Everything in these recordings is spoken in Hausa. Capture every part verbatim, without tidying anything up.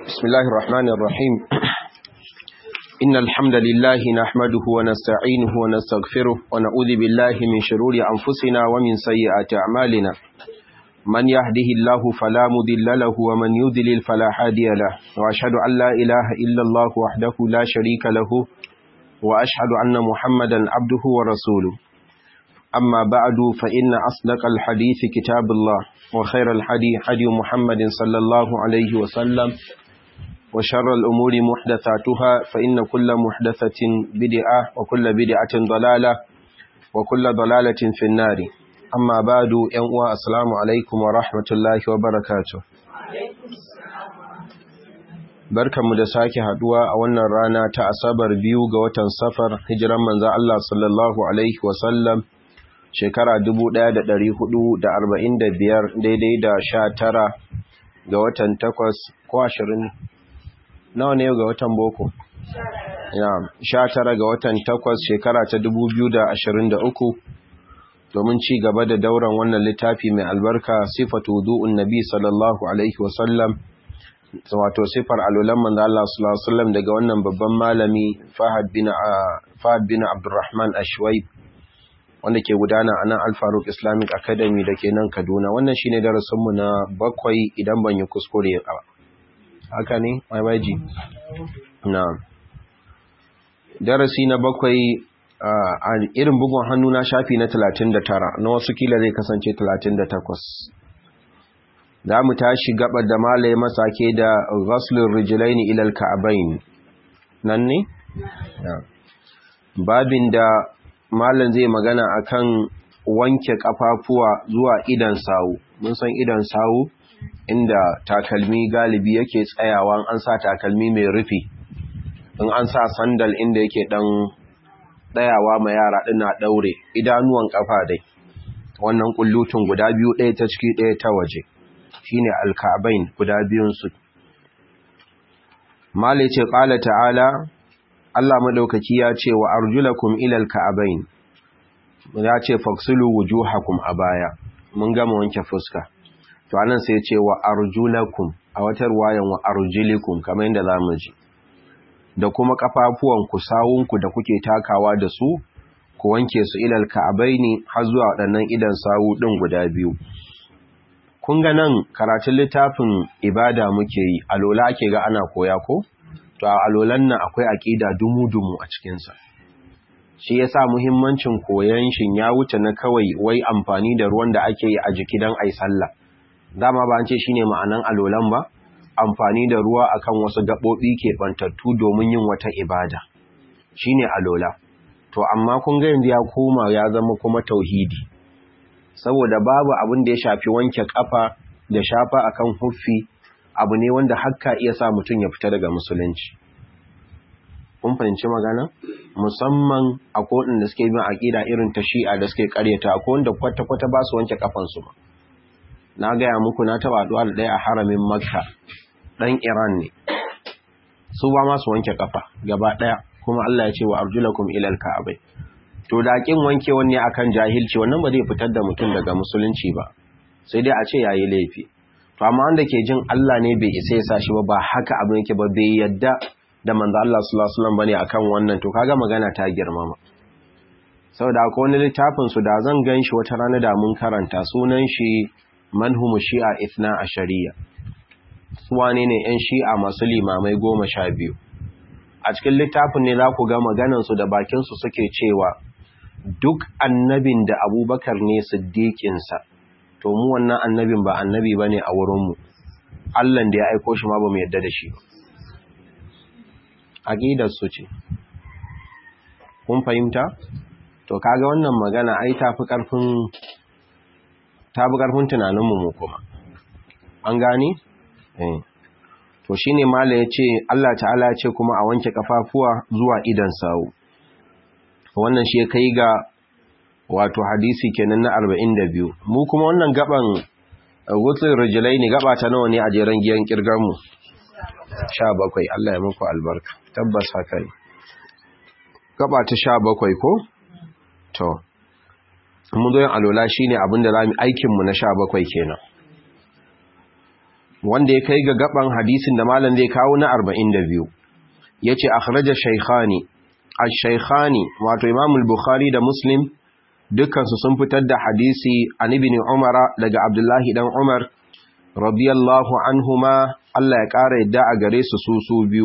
بسم الله الرحمن الرحيم إن الحمد لله نحمده ونستعينه ونستغفره ونعوذ بالله من شرور أنفسنا ومن سيئات أعمالنا من يهده الله فلا مضل له ومن يضلل فلا هادي له وأشهد أن لا إله إلا الله وحده لا شريك له وأشهد أن محمدا عبده ورسوله أما بعد فإن أصدق الحديث كتاب الله وخير الحديث حديث محمد صلى الله عليه وسلم وشر الأمور محدثاتها فإن كل محدثة بدعة وكل بدعة ضلالة وكل ضلالة في النار أما بعد ينوى السلام عليكم ورحمة الله وبركاته barkanmu da sake haduwa a wannan rana ta asabar biyu ga watan safar hijiran manzo Allah sallallahu alaihi wasallam shekara dubu ɗaya da ɗari hudu da arba'in da biyar daidai da sha tara ga watan takwas ko ashirin nawa ne ga watan boko sha tara ga watan takwas shekara ta dubu biyu da ashirin da uku domin ci gaba da dauran wannan littafi mai albarka sifatu wudu'un nabi sallallahu alaihi wasallam wato sifar alulan manzo Allah sallallahu alaihi wasallam daga wannan babban malami Fahad bin Fahad bin Abdurrahman Ashwaib wanda ke gudana a nan Al-Faruq Islamic Academy da ke nan Kaduna. Wannan shine darasinmu na bakwai idan ban yi kuskure ba. Haka ne? Mai baji? Na'am. Darasi na bakwai a irin bugun hannu na shafi na talatin da tara, na wasu kila zai kasance talatin da takwas. Za mu tashi gabar da malaye masake da ghaslur rijlaini ila al-ka'bayn. Nan ne? Na'am. Babin da malam zai magana akan wanke kafafuwa zuwa idan sawu. Mun san idan sawu inda takalmi galibi yake tsayawa, an sa takalmi mai rufi, in an sa sandal inda yake dan tsayawa ma yara dina daure idanuwan kafa dai, wannan kullutun guda biyu, ɗaya ta ciki ɗaya ta waje, shine alka'bayn guda biyun su. Malai ce qala ta'ala, Allah madaukaki ya ce wa arjulakum ilal ka'abain, ya ce faksulu wujuhakum a baya, mun gama wanke fuska. To anan sai ya ce wa arjulakum, a wata ruwayan wa arjulikum kamar yadda zamu ji. Da kuma kafafuwan ku, sawunku da kuke takawa da su, ku wanke su ilal ka'abaini har zuwa waɗannan idan sawu din guda biyu. Kun ga nan karatun littafin ibada muke yi, alola ake ga ana koya ko? To a alolan nan akwai aqida dumu-dumu a cikinsa. Shi yasa muhimmancin koyon shin ya wuce na kawai wai amfani da ruwan da ake yi a jiki dan ai sallah. Dama ba an ce shine ma'anan alolan ba, amfani da ruwa akan wasu gabobi ke bantattu domin yin wata ibada. Shine alola. To amma kun ga yanzu ya koma ya zama kuma tauhidi. Saboda babu abin da ya shafi wanke kafa da shafa akan huffi, abu ne wanda hakka iya sa mutum ya fita daga musulunci. Kun fahimci magana? Musamman akwai waɗanda suke bin aƙida irin ta Shi'a da suke ƙaryata, akwai wanda kwata-kwata ba su wanke kafansu ba. Na gaya muku na taɓa haɗuwa da ɗaya a haramin Makka, ɗan Iran ne. Su ba ma su wanke kafa gaba ɗaya, kuma Allah ya ce wa arjulakum ilal ka'abai. To da kin wanke wanne akan jahilci, wannan ba zai fitar da mutum daga musulunci ba. Sai dai a ce yayi laifi. To amma wanda ke jin Allah ne bai isa ya sashi ba, ba haka abin yake ba, bai yadda da manzo Allah sallallahu alaihi wasallam bane akan wannan, to kaga magana ta girmama. Saboda akwai wani littafin su da zan ganshi wata rana da mun karanta, sunan shi Manhum Shi'a Ithna Ashariya. Su wane ne ƴan Shi'a masu limamai goma sha biyu. A cikin littafin ne za ku ga maganan su da bakin su suke cewa duk annabin da Abubakar ne siddiqin sa, to mu wannan annabin ba annabi bane a wurinmu. Allahn da ya aiko shi ma ba mu yadda da shi ba. Aqidar su ce. Kun fahimta? To kaga wannan magana ai tafi karfin tafi karfin tunanin mu kuma. An gane? Eh. To shine mala yace Allah ta'ala ya ce kuma a wanke kafafuwa zuwa idan sawu. Wannan shi ya kai ga wato hadisi kenan na arba'in da biyu. Mu kuma wannan gaban wutsin rijilai ne, gaba ta nawa ne a jeren giyan kirganmu? sha bakwai. Allah ya muku albarka. Tabbas haka ne. Gaba ta sha bakwai ko? To, mun zo yin alola shi ne abinda za mu aikinmu na sha bakwai kenan. wanda ya kai ga gaban hadisin da malam zai kawo na arba'in da biyu. Yace akhraja shaykhani ash-shaykhani wato Imam al-Bukhari da Muslim dukkan su sun fitar da hadisi an ibn Umar daga Abdullahi dan Umar radiyallahu anhuma, Allah ya kara yadda a gare su su su biyu.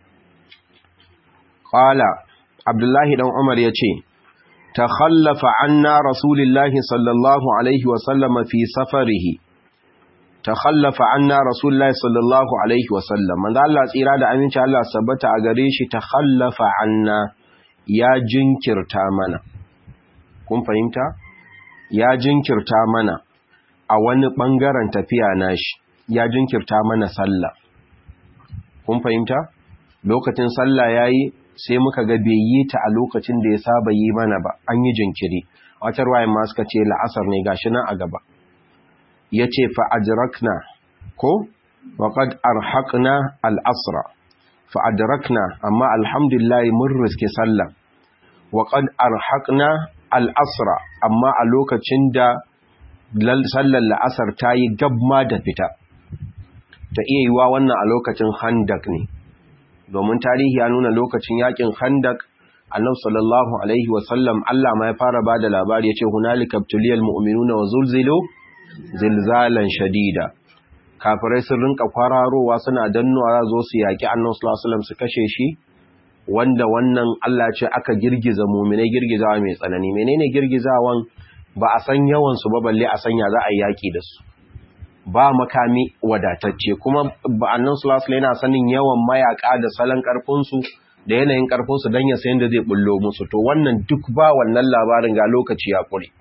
Qala Abdullahi dan Umar yace takhallafa anna Rasulullahi sallallahu alaihi wa sallam fi safarihi takhallafa anna Rasulullahi sallallahu alaihi wa sallam, manzo Allah tsira da aminci Allah sabbata a gare shi takhallafa anna, ya jinkirta mana. Kun fahimta? Ya jinkirta mana a wani bangaren tafiya nashi, ya jinkirta mana sallah. Kun fahimta? Lokacin sallah yayi sai muka ga bai yi ta a lokacin da ya saba yi mana ba, an yi jinkiri. Wata ruwayan ma suka ce la'asar ne gashi nan a gaba. Yace fa ajrakna ko wa qad arhaqna al-asra, fa adrakna, amma alhamdulillah mun riske sallah. Wa qad arhaqna al-asra, amma a lokacin da sallar la'asar ta yi gabma da fita, ta iya yiwa wannan a lokacin Khandak ne, domin tarihi ya nuna lokacin yakin Khandak Annabi sallallahu alaihi wasallam Allah ma ya fara bada labari yace hunalika ibtuliyal mu'minuna wa zulzilu zilzalan shadida. Kafirai sun rinka kwararowa suna dannuwa zo su yaki Annabi sallallahu alaihi wasallam su kashe shi, wanda wannan Allah ce aka girgiza mu'minai girgizawa mai tsanani. Menene girgizawan? Ba a san yawan su ba balle a sanya za a yi yaki da su. Ba makami wadatacce, kuma Annabi sallallahu alaihi wasallam yana sanin yawan mayaka da salon karfin su da yanayin karfin su dan ya san da zai bullo musu. To wannan duk ba wannan labarin ga lokaci ya kure.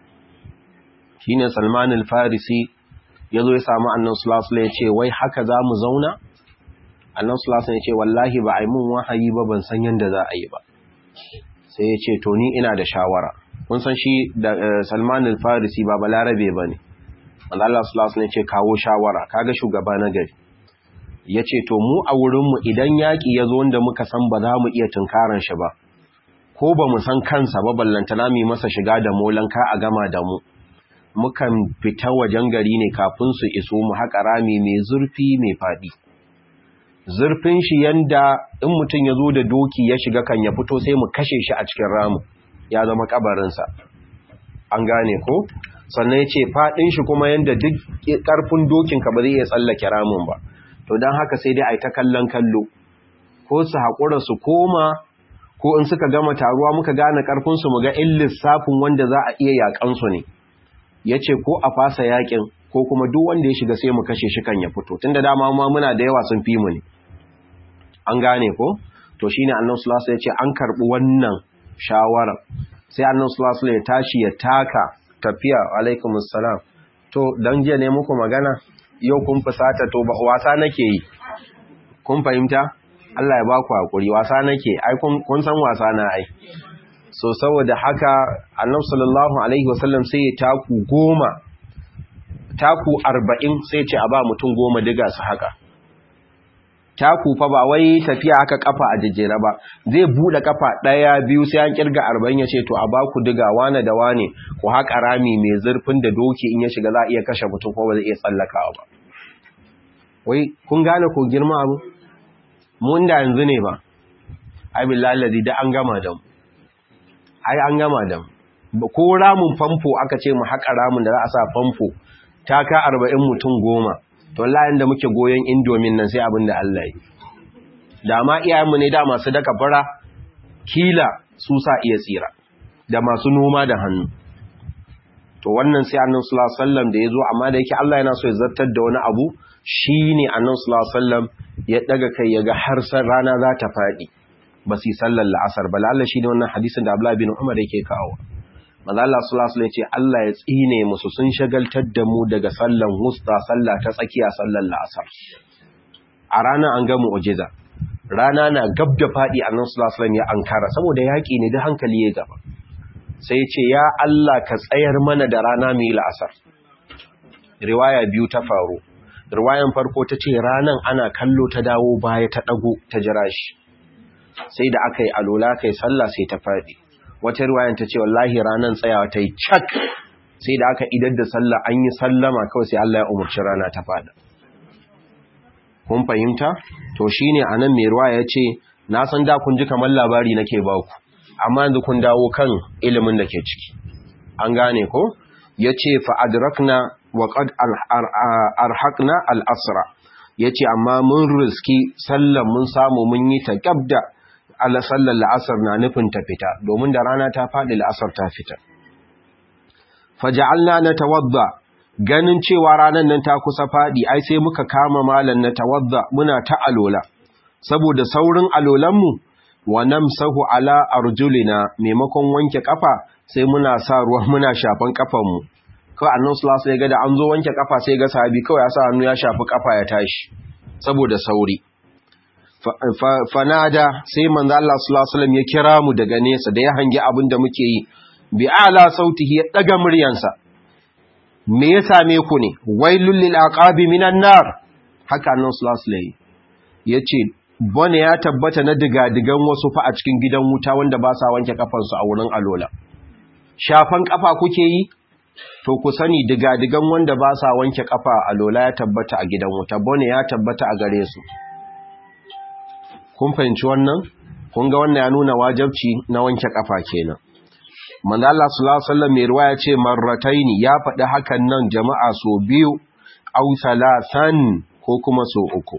Shine Salman al-Farisi yazo ya samu Annabi sallallahu alaihi wasallam ya ce wai haka za mu zauna? Annabi sallallahu alaihi wasallam ya ce wallahi ba ai mun wahayi ba, ban san yanda za a yi ba. Sai ya ce to ni ina da shawara. Kun san shi da Salman al-Farisi ba balarabe bane. Allah sallallahu alaihi wasallam ya ce kawo shawara, kaga shugaba na gari. Yace to mu a wurin mu idan yaki yazo wanda muka san ba za mu iya tunkaran shi ba, ko ba mu san kansa ba ballantana mu masa shiga da molanka a gama da mu, mukan fita wajen gari ne kafin su iso mu haƙa rami mai zurfi mai faɗi. Zurfin shi yanda in mutum ya zo da doki ya shiga kan ya fito sai mu kashe shi a cikin ramin, ya zama kabarinsa. An gane ko? Sannan ya ce faɗin shi kuma yanda duk ƙarfin dokinka ba zai iya tsallake ramin ba. To don haka sai dai a yi ta kallon kallo, ko su haƙura su koma, ko in suka gama taruwa muka gane ƙarfinsu mu ga in lissafin wanda za a iya yaƙansu ne. Ya ce ko a fasa yaƙin, ko kuma duk wanda ya shiga sai mu kashe shi kan ya fito, tun da dama ma muna da yawa sun fi mu ne. An gane ko? To shi ne Annabi sallallahu alaihi wasallam ya ce an karɓi wannan shawara. Sai Annabi sallallahu alaihi wasallam ya tashi ya taka tafiya, alaikumus salam. To dan jiya ne muku magana, yau kun fusata, to ba wasa nake yi. Kun fahimta? Allah ya baku hakuri, wasa nake. Ai kun kun san wasa na ai. So saboda haka Annabi sallallahu alaihi wasallam sai ya taku goma, taku arba'in, sai ce a ba mutum goma diga su haka. Taku fa ba wai tafiya aka kafa a jejjera ba, zai bude kafa daya biyu sai an kirga arba'in ya ce to a baku diga wane da wane ku haƙa rami mai zurfin da doki in ya shiga za a iya kashe mutum ko ba zai iya tsallakawa ba. Wai kun gane ko girma abu? Mun da yanzu ne ba. Ai billahi allazi da an gama da mu. Ai an gama da mu. Ko ramin famfo aka ce mu haƙa ramin da za a sa famfo ta ka arba'in mutum goma. To wallahi da muke goyon indomin nan sai abin da Allah yi. Da ma iyayenmu ne da masu daka fara kila su sa iya tsira, da masu noma da hannu. To wannan sai Annabi sallallahu alaihi wasallam da yazo, amma da yake Allah yana so ya zartar da wani abu, shine Annabi sallallahu alaihi wasallam ya daga kai yaga har san rana za ta fadi ba su yi sallar la'asar ba. Allah shine wannan hadisin da Abdullah bin Umar yake kawo. Manzo Allah sallallahu alaihi wasallam ya ce Allah ya tsine musu, sun shagaltar da mu daga sallan wusta, sallah ta tsakiya, sallar la'asar. A rana an ga mu'jiza. Rana na gab da fadi Annabi sallallahu alaihi wasallam ya ankara saboda yaki ne da hankali ya gaba. Sai ya ce ya Allah ka tsayar mana da rana mai la'asar. Riwaya biyu ta faru. Riwayan farko ta ce ranan ana kallo ta dawo baya ta dago ta jira shi. Sai da aka yi alola kai sallah sai ta fadi. Wata riwayan ta ce wallahi ranan tsayawa ta yi cak, sai da aka idar da sallah an yi sallama kawai sai Allah ya umarci rana ta fada. kun fahimta to shine anan mai ruwa yace na san da kun ji kamar labari nake ba ku amma yanzu kun dawo kan ilimin da ke ciki an gane ko yace fa adrakna wa qad arhaqna al-asra yace amma mun riski sallan mun samu mun yi ta gabda ala sallar la'asar na nufin ta fita domin da rana ta faɗi la'asar ta fita faja'alna natawadda ganin cewa ranan nan ta kusa faɗi ai sai muka kama malan natawadda muna ta alola saboda saurin alolan mu wa namsahu ala arjulina maimakon wanke kafa sai muna sa ruwa muna shafan kafan mu kawai annabi sallallahu alaihi wasallam ya ga da an zo wanke kafa sai ga sahabi kawai ya sa hannu ya shafi kafa ya tashi saboda sauri fanada sai manzo Allah sallallahu alaihi wasallam ya kira mu daga nesa da ya hangi abin da muke yi bi ala sautihi ya daga muryansa me ya same ku ne wailul lil aqabi minan nar haka annabi sallallahu alaihi wasallam yace bone ya tabbata na diga-digan wasu fa a cikin gidan wuta wanda ba sa wanke kafansu a wurin alola shafan kafa kuke yi to ku sani diga-digan wanda ba sa wanke kafa a alola ya tabbata a gidan wuta bone ya tabbata a gare su kun fahimci wannan kun ga wannan ya nuna wajibci na wanke kafa kenan manzo Allah sallallahu alaihi wasallam mai riwaya ce marrataini ya faɗi hakan nan jama'a so biyu aw salasan ko kuma so uku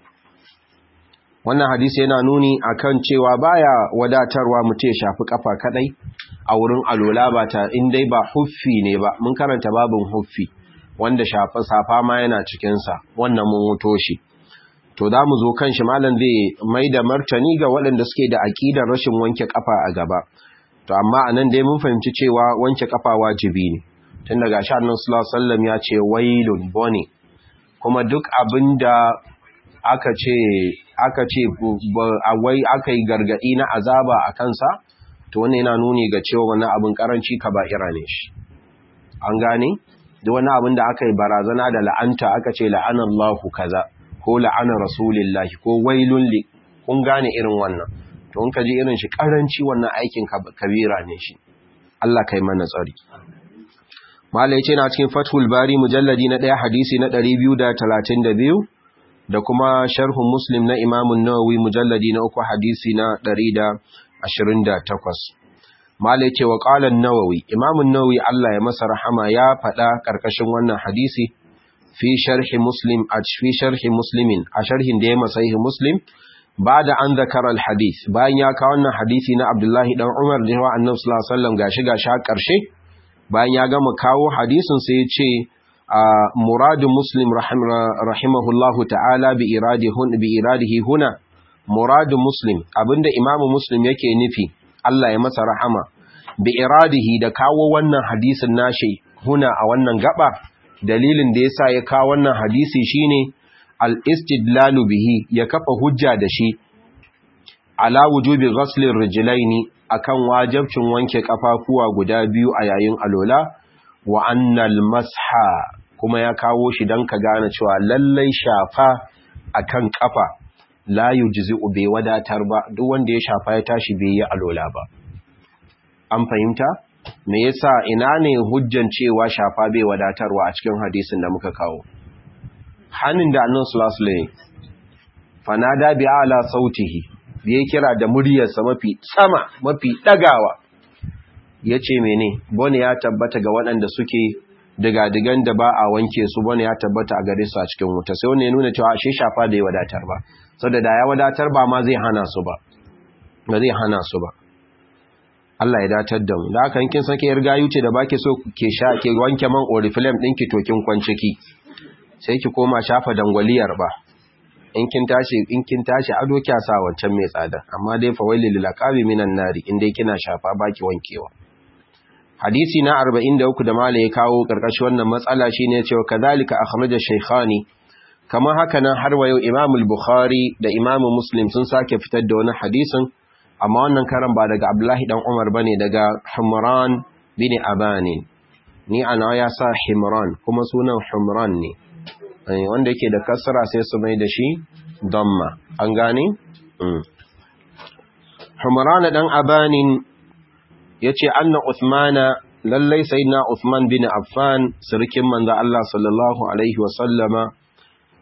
wannan hadisi yana nuni akan cewa baya wadatarwa mutum ya shafi kafa kadai a wurin alola ba ta in dai ba huffi ne ba mun karanta babin huffi wanda shafa safa ma yana cikin sa wannan mun wuto shi to za mu zo kan shi malam zai mai da martani ga waɗanda suke da aƙidar rashin wanke ƙafa a gaba to amma a nan dai mun fahimci cewa wanke ƙafa wajibi ne tun daga shi annan sallallahu alaihi wasallam ya ce wailun bone kuma duk abin da aka ce aka ce wai aka yi gargaɗi na azaba a kansa to wannan yana nuni ga cewa wannan abin karanci kaba'ira ne shi an gane duk wani abin da aka yi barazana da la'anta aka ce la'anallahu kaza ko la'ana rasulillahi ko wailun li kun gane irin wannan to in ka ji irin shi karanci wannan aikin kabira ne shi Allah kai mana tsari malai ce na cikin fathul bari mujalladi na ɗaya hadisi na ɗari biyu da talatin da biyu da kuma sharhun muslim na imamun nawawi mujalladi na uku hadisi na ɗari da ashirin da takwas malai ce wa ƙalan nawawi imamun nawawi Allah ya masa rahama ya faɗa ƙarƙashin wannan hadisi fi sharhi muslim a fi sharhi muslimin a sharhin da ya masaihi muslim ba da an zakara alhadith bayan ya kawo wannan hadisi na Abdullahi dan Umar da yawa Annabi sallallahu alaihi wasallam gashi gashi har karshe bayan ya gama kawo hadisin sai ya ce muradu muslim rahimahullahu ta'ala bi iradi hun bi iradihi huna muradu muslim abinda imamu muslim yake nufi Allah ya masa rahama bi iradihi da kawo wannan hadisin nashi huna a wannan gaba dalilin da yasa ya kawo wannan hadisi shine al-istidlalu bihi ya kafa hujja da shi ala wujubi ghasli rijlaini akan wajibcin wanke kafafuwa guda biyu a yayin alola wa annal masha kuma ya kawo shi dan ka gane cewa lallai shafa akan kafa la yujzi'u bai wadatar ba duk wanda ya shafa ya tashi bai yi alola ba an fahimta me yasa ina ne hujjan cewa shafa bai wadatarwa a cikin hadisin da muka kawo hanin da annabi sallallahu alaihi fanada bi ala sautihi bai kira da muryarsa mafi sama mafi dagawa yace mene bone ya tabbata ga waɗanda suke diga-digan da ba a wanke su bone ya tabbata a gare su a cikin wuta sai wannan ya nuna cewa shi shafa bai wadatar ba saboda da ya wadatar ba ma zai hana su ba ba zai hana su ba Allah ya datar da mu da haka kin sake yar gayu ce da baki so ke sha ke wanke man oriflame dinki to kin kwanciki sai ki koma shafa dangwaliyar ba in kin tashi in kin tashi ado kya sa wancan mai tsada amma dai fa wailil lil aqabi minan nari in dai kina shafa baki wankewa hadisi na arba'in da uku da mala ya kawo karkashin wannan matsala shine cewa kadhalika akhraja shaykhani kamar haka nan har wayo Imam al-Bukhari da Imam Muslim sun sake fitar da wani hadisin amma wannan karan ba daga Abdullahi dan Umar bane daga Humran bin Abani ni ana ya sa Himran kuma sunan Humran ne wanda yake da kasra sai su mai da shi damma an gane Humran dan Abani yace anna Uthmana lallai sayyidina Uthman bin Affan sirkin manzo Allah sallallahu alaihi wa sallama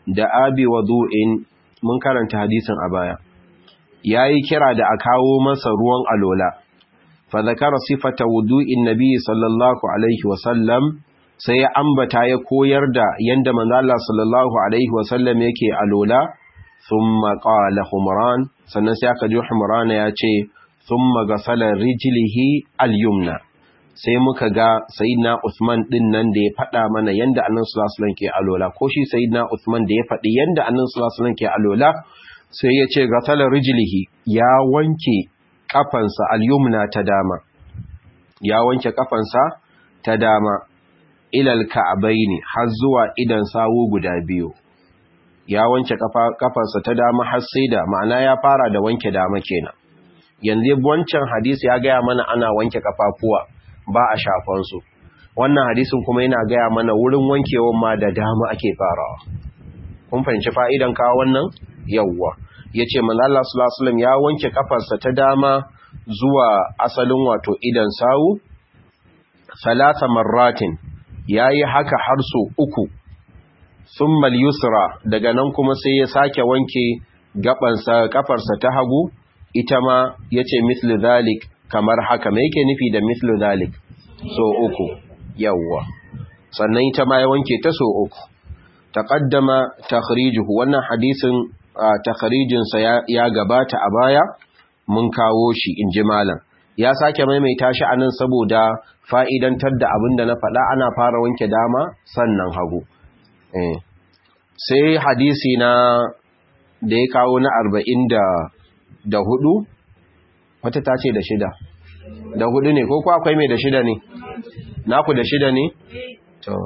da abi wudu'in mun karanta hadisin a baya yayi kira da a kawo masa ruwan alola fa zakara sifata wudu'in nabi sallallahu alaihi wasallam sai ya ambata ya koyar da yanda manzo Allah sallallahu alaihi wasallam yake alola thumma qala humran sannan sai aka ji humran ya ce thumma gasala rijlihi al-yumna sai muka ga sayyidina Uthman din nan da ya faɗa mana yanda annabi sallallahu alaihi wasallam ke alola ko shi sayyidina Uthman da ya faɗi yanda annabi sallallahu alaihi wasallam ke alola sai ya ce gasala rijlihi ya wanke kafansa al-yumna ta dama ya wanke kafansa ta dama ilal ka'abaini har zuwa idan sawu guda biyu ya wanke kafarsa ta dama har sai da ma'ana ya fara da wanke dama kenan yanzu wancan hadisi ya gaya mana ana wanke kafafuwa ba a shafan su wannan hadisin kuma yana gaya mana wurin wankewan ma da dama ake farawa kun fahimci fa'idan kawo wannan yawwa yace manzo Allah sallallahu alaihi wasallam ya wanke kafarsa ta dama zuwa asalin wato idan sawu salasa marratin ya yi haka har so uku sun yusra daga nan kuma sai ya sake wanke gabansa kafarsa ta hagu ita ma ya ce mislu zalik kamar haka mai yake nufi da mislu zalik so uku yawwa sannan ita ma ya wanke ta so uku taqaddama takhrijuhu wannan hadisin takhrijinsa ya, ya gabata a baya mun kawo shi inji malam ya sake maimaita shi anan saboda fa'idantar da abin da na faɗa ana fara wanke dama sannan hagu. Eh. Sai hadisi na da ya kawo na arba'in da hudu, wata ta ce da shida. Da hudu ne, ko kuwa akwai mai da shida ne? Naku da shida ne? To,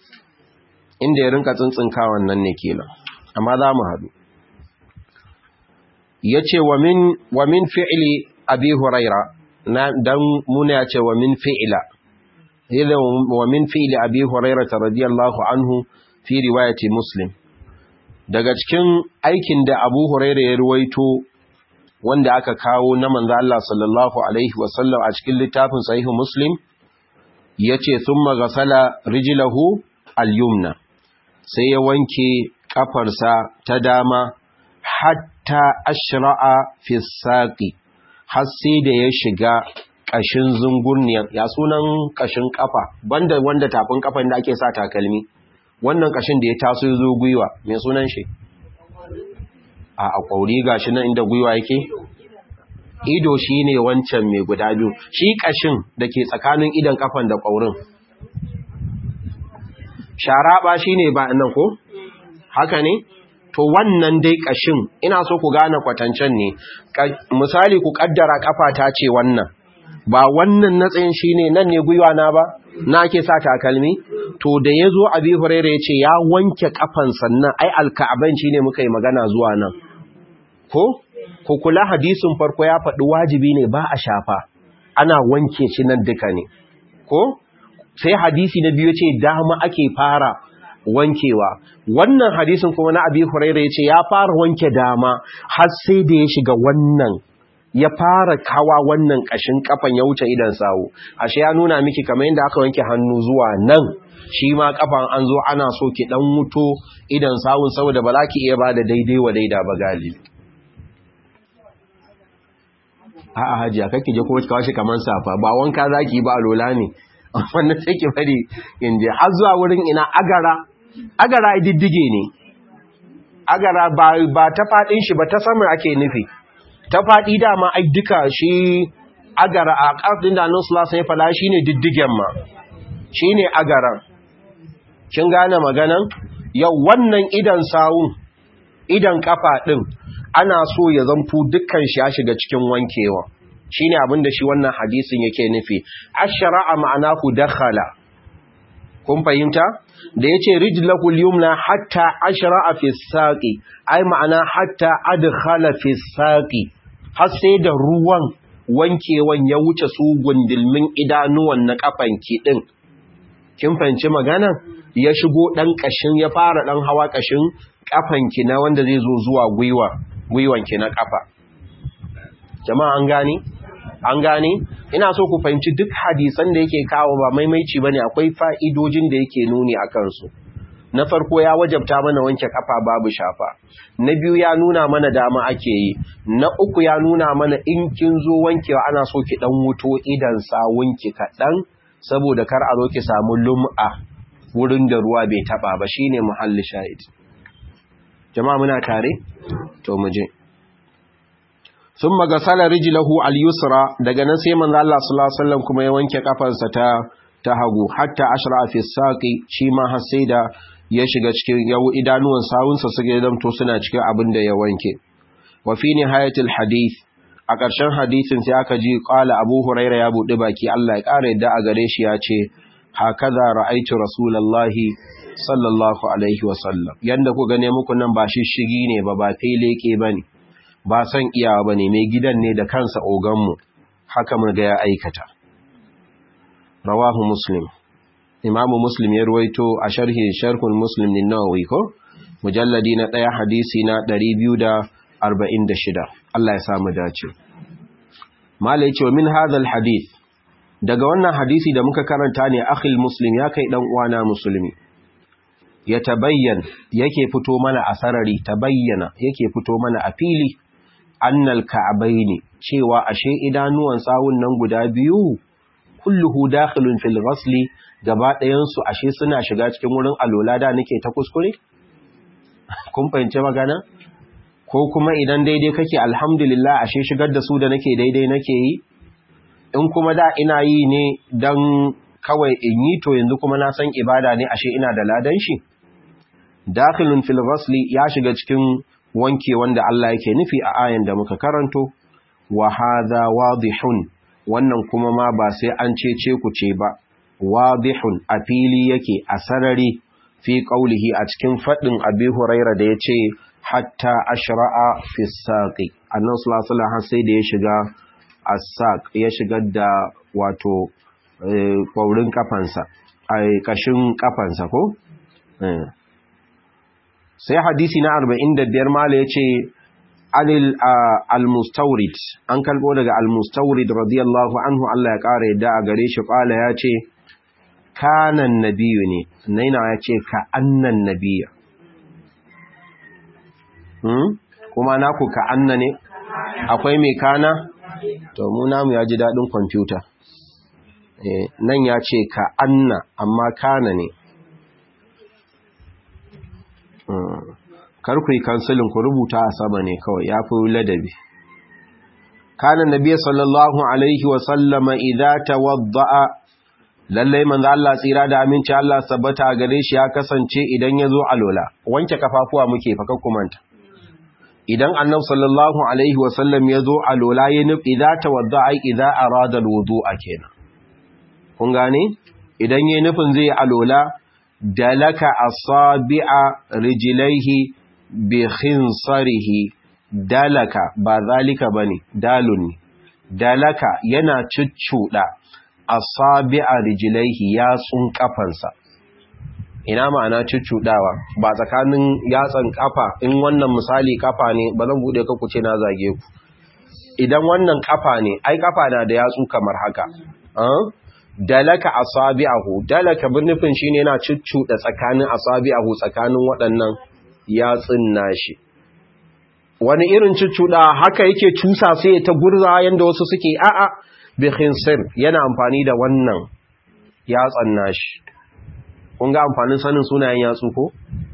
inda ya rinka tsuntsunka wannan ne kenan, amma za mu haɗu. Ya ce wa min fi'ili abi Huraira, dan muna ya ce wa min fi'ila wa min fi'li abi hurairah radiyallahu anhu fi riwayati muslim daga cikin aikin da abu hurairah ya ruwaito wanda aka kawo na manzo Allah sallallahu alaihi wasallam a cikin littafin sahih muslim yace thumma ghasala rijlahu al-yumna sai ya wanke kafarsa ta dama hatta ashra'a fi saqi har sai da ya shiga ƙashin zungurniyar ya sunan ƙashin ƙafa banda wanda tafin ƙafan da ake sa takalmi wannan ƙashin da ya taso ya zo gwiwa mai sunan shi a a ƙauri gashi nan inda gwiwa yake ido shi ne wancan mai guda biyu shi ƙashin da ke tsakanin idan ƙafan da ƙaurin sharaɓa shi ne ba nan ko haka ne to wannan dai ƙashin ina so ku gane kwatancen ne misali ku ƙaddara ƙafa ta ce wannan ba wannan na tsayin shi ne nan ne gwiwa na ba na ake sa takalmi to da ya zo abi huraira ya ce ya wanke ƙafan sannan ai alka'aban shi ne muka yi magana zuwa nan ko ku kula hadisin farko ya faɗi wajibi ne ba a shafa ana wanke shi nan duka ne ko sai hadisi na biyu ce dama ake fara wankewa wannan hadisin kuma na abi huraira ya ce ya fara wanke dama har sai da ya shiga wannan ya fara kawa wannan kashin kafan ya wuce idan sawu ashe ya nuna miki kamar yadda aka wanke hannu zuwa nan shi ma kafan an zo ana so ki dan muto idan sawun saboda ba za ki iya bada daidai wa daida ba gali a'a hajiya kake je kuma ki kawo shi kamar safa ba wanka zaki ba lola ne wannan sai ki fari inje har zuwa wurin ina agara agara diddige ne agara ba ba ta fadin shi ba ta sama ake nufi ta fadi dama ai duka shi agara a kafin da nan sallallahu alaihi wasallam shine diddigen ma shine agaran kin gane maganan yau wannan idan sawun idan kafa din ana so ya zanfu dukkan shi ya shiga cikin wankewa shine abinda shi wannan hadisin yake nufi ashra'a ma'anahu dakhala kun fahimta da yace rijlakul yumna hatta ashra'a fi saqi ai ma'ana hatta adkhala fi saqi har sai da ruwan wankewan ya wuce su gundulmin idanuwan na kafanki din kin fahimci magana ya shigo dan kashin ya fara dan hawa kashin kafanki na wanda zai zo zuwa gwiwa gwiwanki na kafa jama'a an gane an gane ina so ku fahimci duk hadisan da yake kawo ba maimaici bane akwai fa'idojin da yake nuni akan su na farko ya wajabta mana wanke kafa babu shafa, na biyu ya nuna mana dama ake yi, na uku ya nuna mana in kin zo wankewa ana so ki dan wuto idan sawunki kaɗan saboda kar a zo ki samu lum'a wurin da ruwa bai taba ba, shine muhalli shahid. Jama'a muna tare to mu je. Thumma gasala rijlahu al-yusra, daga nan sai manzo Allah sallallahu alaihi wasallam kuma ya wanke kafarsa ta ta hagu hatta ashra fi saqi, shi ma har sai da ya shiga cikin yawo idanuwan sawunsa suke zamto suna cikin abin da ya wanke. Wa fi nihayatil hadith, a ƙarshen hadisin sai aka ji qala Abu Huraira ya bude baki Allah ya ƙara yadda a gare shi ya ce hakaza ra'aitu rasulullahi sallallahu alaihi wasallam, yanda ku gane muku nan ba shishigi ne ba ba feleke bane ba san iyawa bane, mai gidan ne da kansa oganmu, haka mun ga ya aikata. Rawahu Muslim, Imamu Muslim ya ruwaito a sharhi Sharhul Muslim din Nawawi ko mujalladi na ɗaya hadisi na ɗari biyu da arba'in da shida. Allah ya samu dace. Malai ce min hadha hadith, daga wannan hadisi da muka karanta ne akhil muslim, ya kai dan uwana musulmi, ya tabayyan yake fito mana a sarari, tabayyana yake fito mana a fili annal ka'abaini, cewa ashe idanuwan sawun nan guda biyu kulluhu dakhilun fil ghasli, gaba ɗayan su ashe suna shiga cikin wurin alola da nake ta kuskure. Kun fahimci magana? Ko kuma idan daidai kake alhamdulillah ashe shigar da su da nake daidai nake yi, in kuma da ina yi ne dan kawai in yi to yanzu kuma na san ibada ne ashe ina da ladan shi. Dakhilun fil ghasli, ya shiga cikin wanke wanda Allah yake nufi a ayan da muka karanto. Wa hadha wadihun, wannan kuma ma ba sai an cece ku ce ba, wadihun a fili yake a sarari fi qaulihi, a cikin fadin Abi Huraira da yace hatta ashra'a fi saqi, annabi sallallahu alaihi wasallam sai da ya shiga as-saq, ya shigar da wato kwaurin kafansa ai kashin kafansa ko eh. Sai hadisi na arba'in da biyar mala yace alil al-mustawrid, an kalbo daga al-mustawrid radiyallahu anhu, Allah ya kare yadda a gare shi, kala yace kana annabiyyu ne, naina yace ka annan nabiyya, hmm kuma naku ka anna ne, akwai mai kana, to mu namu ya ji dadin kwamfuta eh, nan yace ka anna amma kana ne. Karku yi kansilin, ku rubuta a sama ne kawai, ya fi ladabi. Kana nabi sallallahu alaihi wa sallama idza tawadda'a, lallai manzo Allah tsira da aminci Allah sabbata gare shi ya kasance idan yazo alola, wanke kafafuwa muke fa kakkumanta. Idan annabi sallallahu alaihi wa sallam yazo alola ya nufi idza tawadda'a idza arada alwudu'a kenan. Kun gane? Idan yayin nufin zai alola, dalaka asabi'a rijlaihi bi khinsarihi, dalaka ba zalika bane, dalun, dalaka yana cuccuda asabi'a rijlaihi, yatsun kafansa. Ina ma'ana cuccudawa? Ba tsakanin yatsan kafa, in wannan misali kafa ne ba zan bude ka ku ce na zage ku. Idan wannan kafa ne, ai kafa na da yatsu kamar haka. Ah? Dalaka asabi'ahu, dalaka bin nufin shine yana cuccuda tsakanin asabi'ahu, tsakanin waɗannan yatsun nashi. Wani irin cuccuda haka yake cusa sai ta gurza yanda wasu suke, a'a bi khinsir, yana amfani da wannan yatsan nashi. Kun ga amfanin sanin sunayen yatsu ko?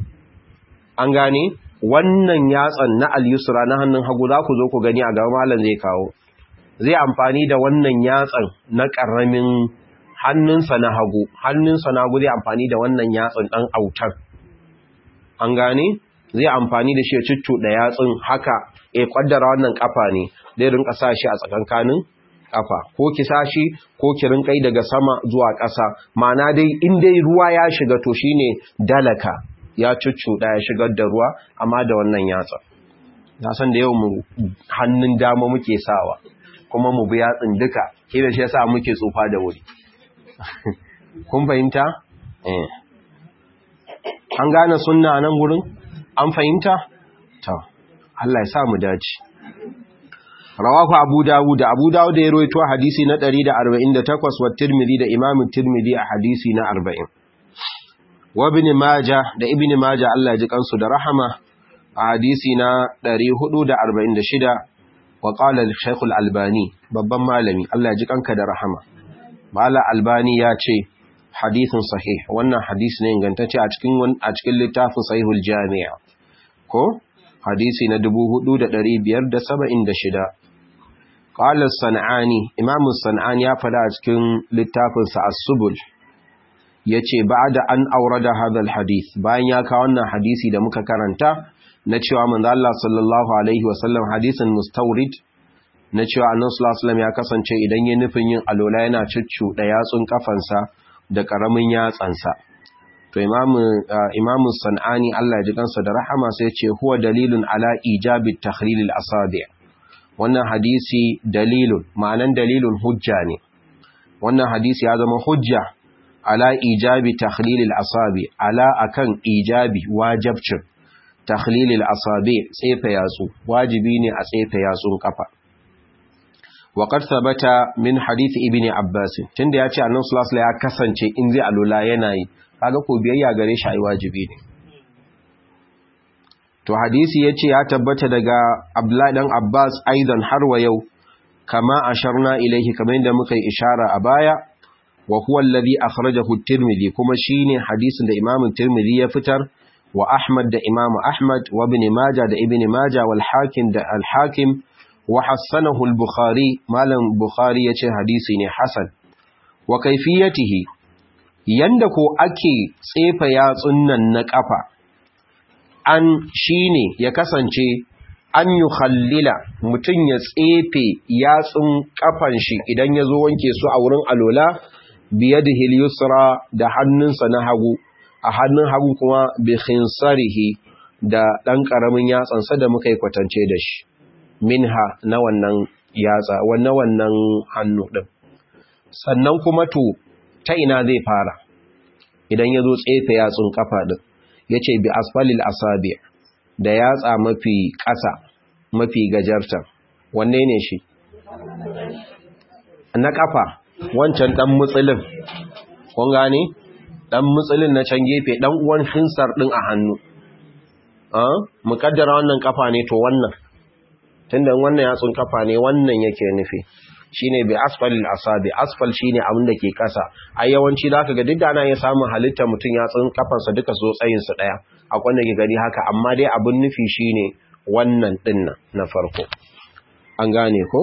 An gane wannan yatsan na al-yusra na hannun hagu, za ku zo ku gani a gaba malam zai kawo. Zai amfani da wannan yatsan na ƙaramin hannunsa na hagu, hannunsa na hagu zai amfani da wannan yatsun ɗan autar. An gane? Zai amfani da shi ya cuccuɗa yatsun haka, e ƙwaddara wannan ƙafa ne, zai rinka sa shi a tsakankanin ƙafa, ko ki sa shi, ko ki rinƙai daga sama zuwa ƙasa, ma'ana dai in dai ruwa ya shiga to shi ne dalaka, ya cuccuɗa ya shigar da ruwa, amma da wannan yatsa. Na san da yau mu hannun dama muke sawa, kuma mu bi yatsun duka, ke da shi yasa muke tsufa da wuri. Kun fahimta? Eh. An gane sunna nan gurin? An fahimta? To, Allah ya sa mu dace. Rawahu Abu Dawud, Abu Dawud ya rawaito hadisi na ɗari da arba'in da takwas, wa Tirmidhi da Imam Tirmidhi a hadisi na arba'in. wa ibn majah da ibn majah Allah ya ji kansu da rahama a hadisi na ɗari hudu da arba'in da shida wa qala al-shaykh al-albani babban malami Allah ya ji kanka da rahama mala albani ya ce hadithun sahih wannan hadisi ne ingantacce a cikin a cikin littafin sahihul jami' ko hadisi na dubu hudu da ɗari biyar da saba'in da shida qala as-sanani imam as-sanani ya fada a cikin littafin sa as-subul yace ba'da an aurada hadha al-hadith bayan ya kawo wannan hadisi da muka karanta na cewa manzo Allah sallallahu alaihi wasallam hadisin mustawrid na cewa annabi sallallahu alaihi wasallam ya kasance idan ya nufin yin alola yana cuccu da yatsun kafansa da karamin yatsansa to imamu imamu sanani Allah ya ji kansa da rahama sai ce huwa dalilun ala ijabi takhlil al-asabi' wannan hadisi dalilun ma'anan dalilun hujja ne wannan hadisi ya zama hujja ala ijabi takhlil al-asabi' ala akan ijabi wajibcin takhlil al-asabi' tsefe yatsu wajibi ne a tsefe yatsun kafa وقد ثبت من حديث ابن عباس tunda yace annabi sallallahu alaihi wasallam ya kasance in zai alula yana yi kaga ko biyayya gare shi ai wajibi ne to hadisi yace ya tabbata daga Abdullah dan Abbas aidan har wa yau kama asharna ilaihi kamar yadda muka yi ishara a baya wa huwa alladhi akhrajahu at-Tirmidhi kuma shine hadisin da Imam Tirmidhi ya fitar wa Ahmad da Imam Ahmad wa Ibn Majah da Ibn Majah wal Hakim da al-Hakim wa hassanahu al-Bukhari malam Bukhari yace hadisi ne hasan wa kaifiyatihi yanda ko ake tsefa yatsun nan na kafa an shine ya kasance an yukhallila mutun ya tsefe yatsun kafan shi idan yazo wanke su a wurin alola biyadihi al-yusra da hannunsa na hagu a hannun hagu kuma bi khinsarihi da dan karamin yatsansa da muka yi kwatance da shi minha na wannan yatsa wannan wannan hannu din sannan kuma to ta ina zai fara idan yazo tsefe yatsun kafa din yace bi asfalil asabi da yatsa mafi ƙasa mafi gajarta wanne ne shi na kafa wancan dan mutsilin kun gane dan mutsilin na can gefe dan uwan khinsar din a hannu ah mukaddara wannan kafa ne to wannan tunda wannan yatsun kafa ne wannan yake nufi shine bi asfalil asabi asfal shine abin da ke kasa ai yawanci zaka ga duk da ana ya samu halitta mutun yatsun kafansa duka so tsayin su daya akwai da ke gani haka amma dai abin nufi shine wannan dinnan na farko an gane ko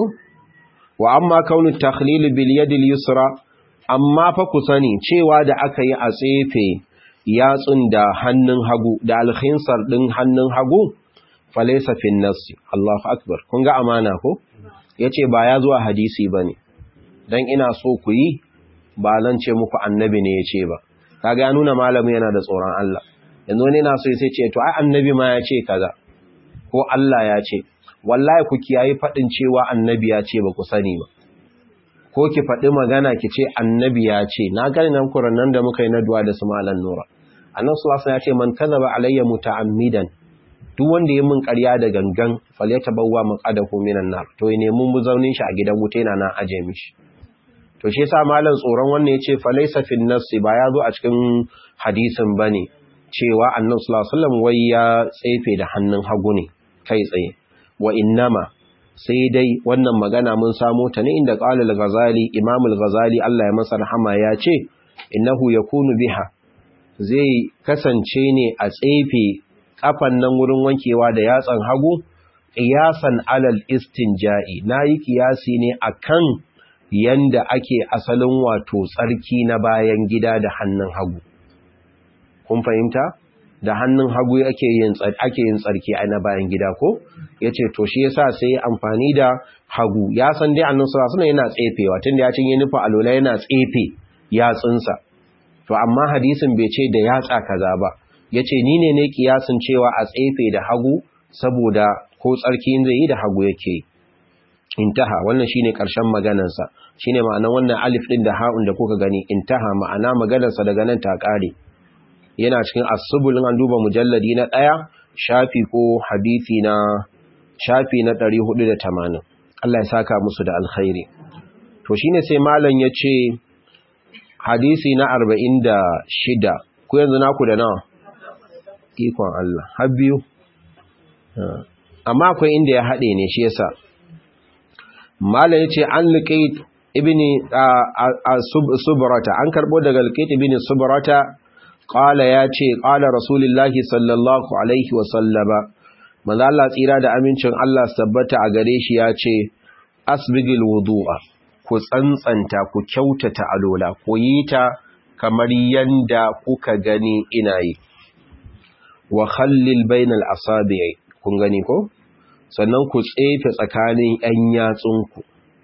wa amma kaunu takhlil bil yad al yusra amma fa ku sani cewa da aka yi a tsefe yatsun da hannun hagu da alkhinsar din hannun hagu falaisa fin nafsi Allahu akbar kun ga amana ko yace ba ya zuwa hadisi bane dan ina so ku yi ba zan ce muku annabi ne yace ba kaga ya nuna malami yana da tsoron Allah yanzu ne na so sai ce to ai annabi ma yace kaza ko Allah ya ce wallahi ku kiyaye fadin cewa annabi ya ce ba ku sani ba ko ki fadi magana ki ce annabi ya ce na gani nan Qur'anin da muka yi na du'a da su malan nura annabi sallallahu alaihi wasallam ya ce man kadaba alayya muta'ammidan duk wanda ya min ƙarya da gangan falata bawwa maqadahu minan nar to ya nemi muzaunin shi a gidan wuta yana nan aje mishi to shi yasa malam tsoron wannan yace falaysa fin nafsi ba ya zo a cikin hadisin bane cewa annabi sallallahu alaihi wasallam wai ya tsefe da hannun hagu ne kai tsaye wa innama sai dai wannan magana mun samo ta ne inda qala al-ghazali imam al-ghazali Allah ya masa rahama ya ce innahu yakunu biha zai kasance ne a tsefe kafan nan wurin wankewa da yatsan hagu qiyasan alal istinja'i nayi kiyasi ne akan yanda ake asalin wato tsarki na bayan gida da hannun hagu kun fahimta da hannun hagu ake yin ake yin tsarki a na bayan gida ko yace to shi yasa sai amfani da hagu ya san dai annabi sallallahu alaihi wasallam yana tsefewa tunda ya cin yi nufa alola yana tsefe yatsunsa to amma hadisin bai ce da yatsa kaza ba yace ni ne ne kiyasin cewa a tsefe da hagu saboda ko tsarki zai yi da hagu yake intaha wannan shine karshen maganar sa shine ma'anar wannan alif din da ha'un da kuka gani intaha ma'ana maganar sa daga nan ta kare yana cikin as-subul an duba mujalladi na ɗaya shafi ko hadisi na shafi na ɗari hudu da tamanin Allah ya saka musu da alkhairi to shine sai malam yace hadisi na arba'in da shida ku yanzu naku da nawa ikon Allah har biyu amma akwai inda ya haɗe ne shi yasa mala yace an liqait ibni subrata an karbo daga liqait ibni subrata qala yace qala rasulullahi sallallahu alaihi wa sallama manzo Allah tsira da amincin Allah tabbata a gare shi yace asbigil wudu'a ku tsantsanta ku kyautata alola ku yi ta kamar yanda kuka gani ina yi wa khallil bainal asabi'i kun gani ko sannan ku tsefe tsakanin ƴan yatsunku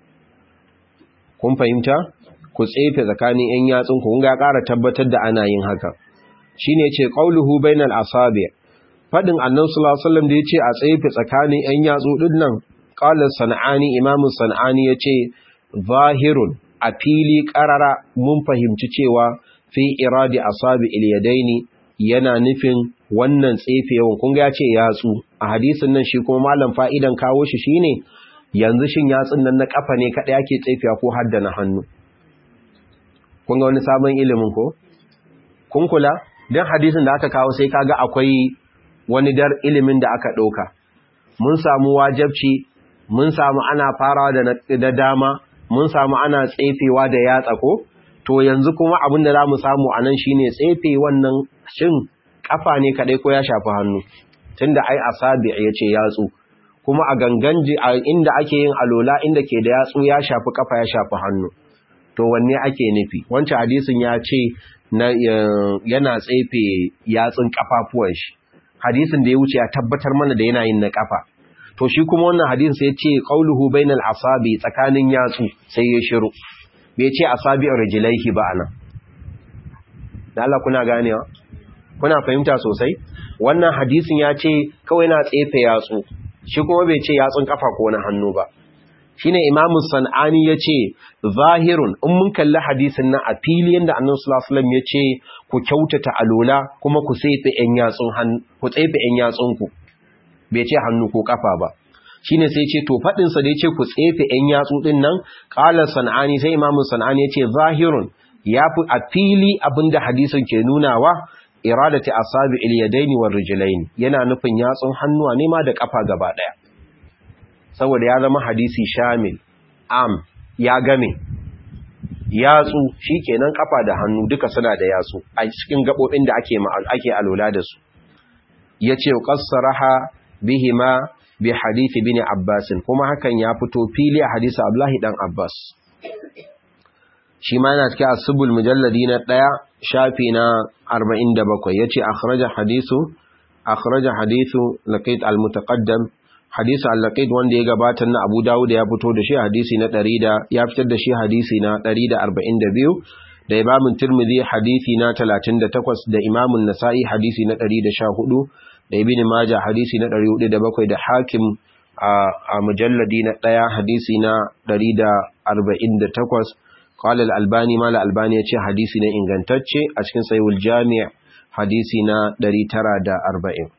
kun fahimta ku tsefe tsakanin ƴan yatsunku kun ga ƙara tabbatar da ana yin haka shine yace qauluhu bainal asabi' fadin annabi sallallahu alaihi wasallam da yace a tsefe tsakanin ƴan yatsu din nan qala sanani imamu sanani yace zahirun a fili qarara mun fahimci cewa fi iradi asabi'il yadaini yana nufin wannan tsefewan kun ga yace yatsu a hadisin nan shi kuma malam fa'idan kawo shi shine yanzu shin yatsun nan na kafa ne kada yake tsefewa ko hadda na hannu kun ga wani sabon ilimin ko kun kula dan hadisin da aka kawo sai kaga akwai wani dar ilimin da aka dauka mun samu wajibci mun samu ana farawa da da dama mun samu ana tsefewa da yatsa ko to yanzu kuma abin da zamu samu anan shine tsefe wannan shin kafa ne kadai ko ya shafi hannu tunda ai asabi yace yatsu kuma a ganganji inda ake yin alola inda ke da yatsu ya shafi kafa ya shafi hannu to wanne ake nufi wancan hadisin ya ce yana tsefe yatsun kafafuwan shi hadisin da ya wuce ya tabbatar mana da yana yin na kafa to shi kuma wannan hadisin sai ya ce qauluhu bainal asabi tsakanin yatsu sai ya shiru bai ce asabi rijlaihi ba anan dan Allah kuna ganewa kuna fahimta sosai wannan hadisin ya ce kawai na tsefe yatsu shi kuma bai ce yatsun kafa ko na hannu ba shine imamu sanani yace zahirun in mun kalli hadisin nan a fili yanda annabi sallallahu alaihi wasallam yace ku kyautata alola kuma ku tsefe ɗan yatsun hannu ku tsefe ɗan yatsun ku bai ce hannu ko kafa ba shine sai ce to fadin sa da yace ku tsefe ɗan yatsu din nan qala sanani sai imamu sanani yace zahirun yafi a fili abinda hadisin ke nunawa iradati asabi'il yadaini war rijlaini yana nufin yatsun hannuwa ne ma da kafa gaba daya saboda ya zama hadisi shamil am ya game yatsu shikenan kafa da hannu duka suna da yatsu a cikin gabobin da ake ake alola da su yace qassaraha bihima bi hadisi bin Abbas kuma hakan ya fito fili a hadisi Abdullahi dan Abbas shi ma yana cikin asbul mujalladi na ɗaya shafi na arba'in da bakwai yace akhraja hadisu akhraja hadithu laqit al-mutaqaddam hadisi al-laqit wanda ya gabata na Abu Dawud ya fito da shi hadisi na ɗari da ya fitar da shi hadisi na ɗari da arba'in da biyu da Imam Tirmidhi hadisi na talatin da takwas da Imam Nasa'i hadisi na ɗari da sha hudu da Ibn Majah hadisi na ɗari hudu da bakwai da Hakim a mujalladi na ɗaya hadisi na ɗari da arba'in da takwas qala al-Albani mal al-Albani yace hadisi ne ingantacce a cikin Sahihul Jami' hadisi na ɗari tara da arba'in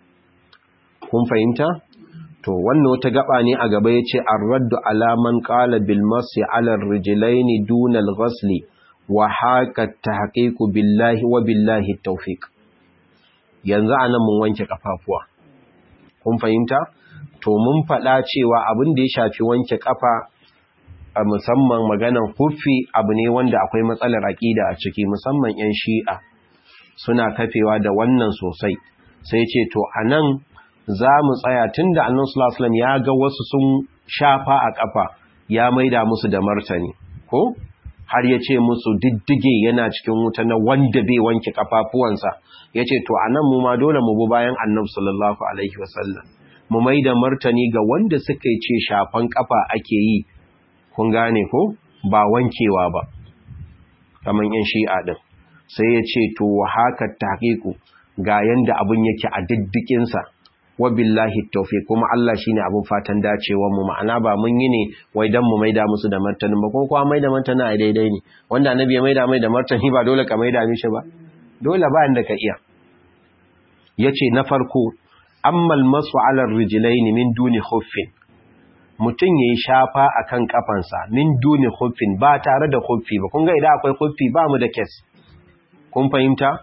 kun fahimta to wannan wata gaba ne a gaba yace ar-raddu ala man qala bil masi ala ar-rijlaini duna al-ghasli wa haka tahqiqu billahi wa billahi at-tawfiq yanzu anan mun wanke kafafuwa kun fahimta to mun faɗa cewa abin da ya shafi wanke kafa a musamman maganan huffi abu ne wanda akwai matsalar aqida a ciki musamman yan shi'a suna kafewa da wannan sosai sai ce to anan za mu tsaya tunda annabi sallallahu alaihi wasallam ya ga wasu sun shafa a kafa ya maida musu da martani ko har ya ce musu diddige yana cikin wuta na wanda bai wanke kafafuwansa ya ce to anan mu ma dole mu bi bayan annabi sallallahu alaihi wasallam mu mai da martani ga wanda suka ce shafan kafa ake yi kun gane ko ba wankewa ba kaman yan shi'a din sai ya ce to haka tahqiqu ga yanda abun yake a diddikin sa wabillahi tawfiq kuma Allah shine abun fatan dacewa mu ma'ana ba mun yi ne wai dan mu maida musu da martani ba ko kuma maida martani a daidai ne wanda annabi ya maida mai da martani ba dole ka maida mishi ba dole ba inda ka iya yace na farko ammal masu ala rijlain min duni khuffin mutun yayi shafa akan kafansa min duni khuffin ba tare da khuffi ba kun ga idan akwai khuffi ba mu da kes kun fahimta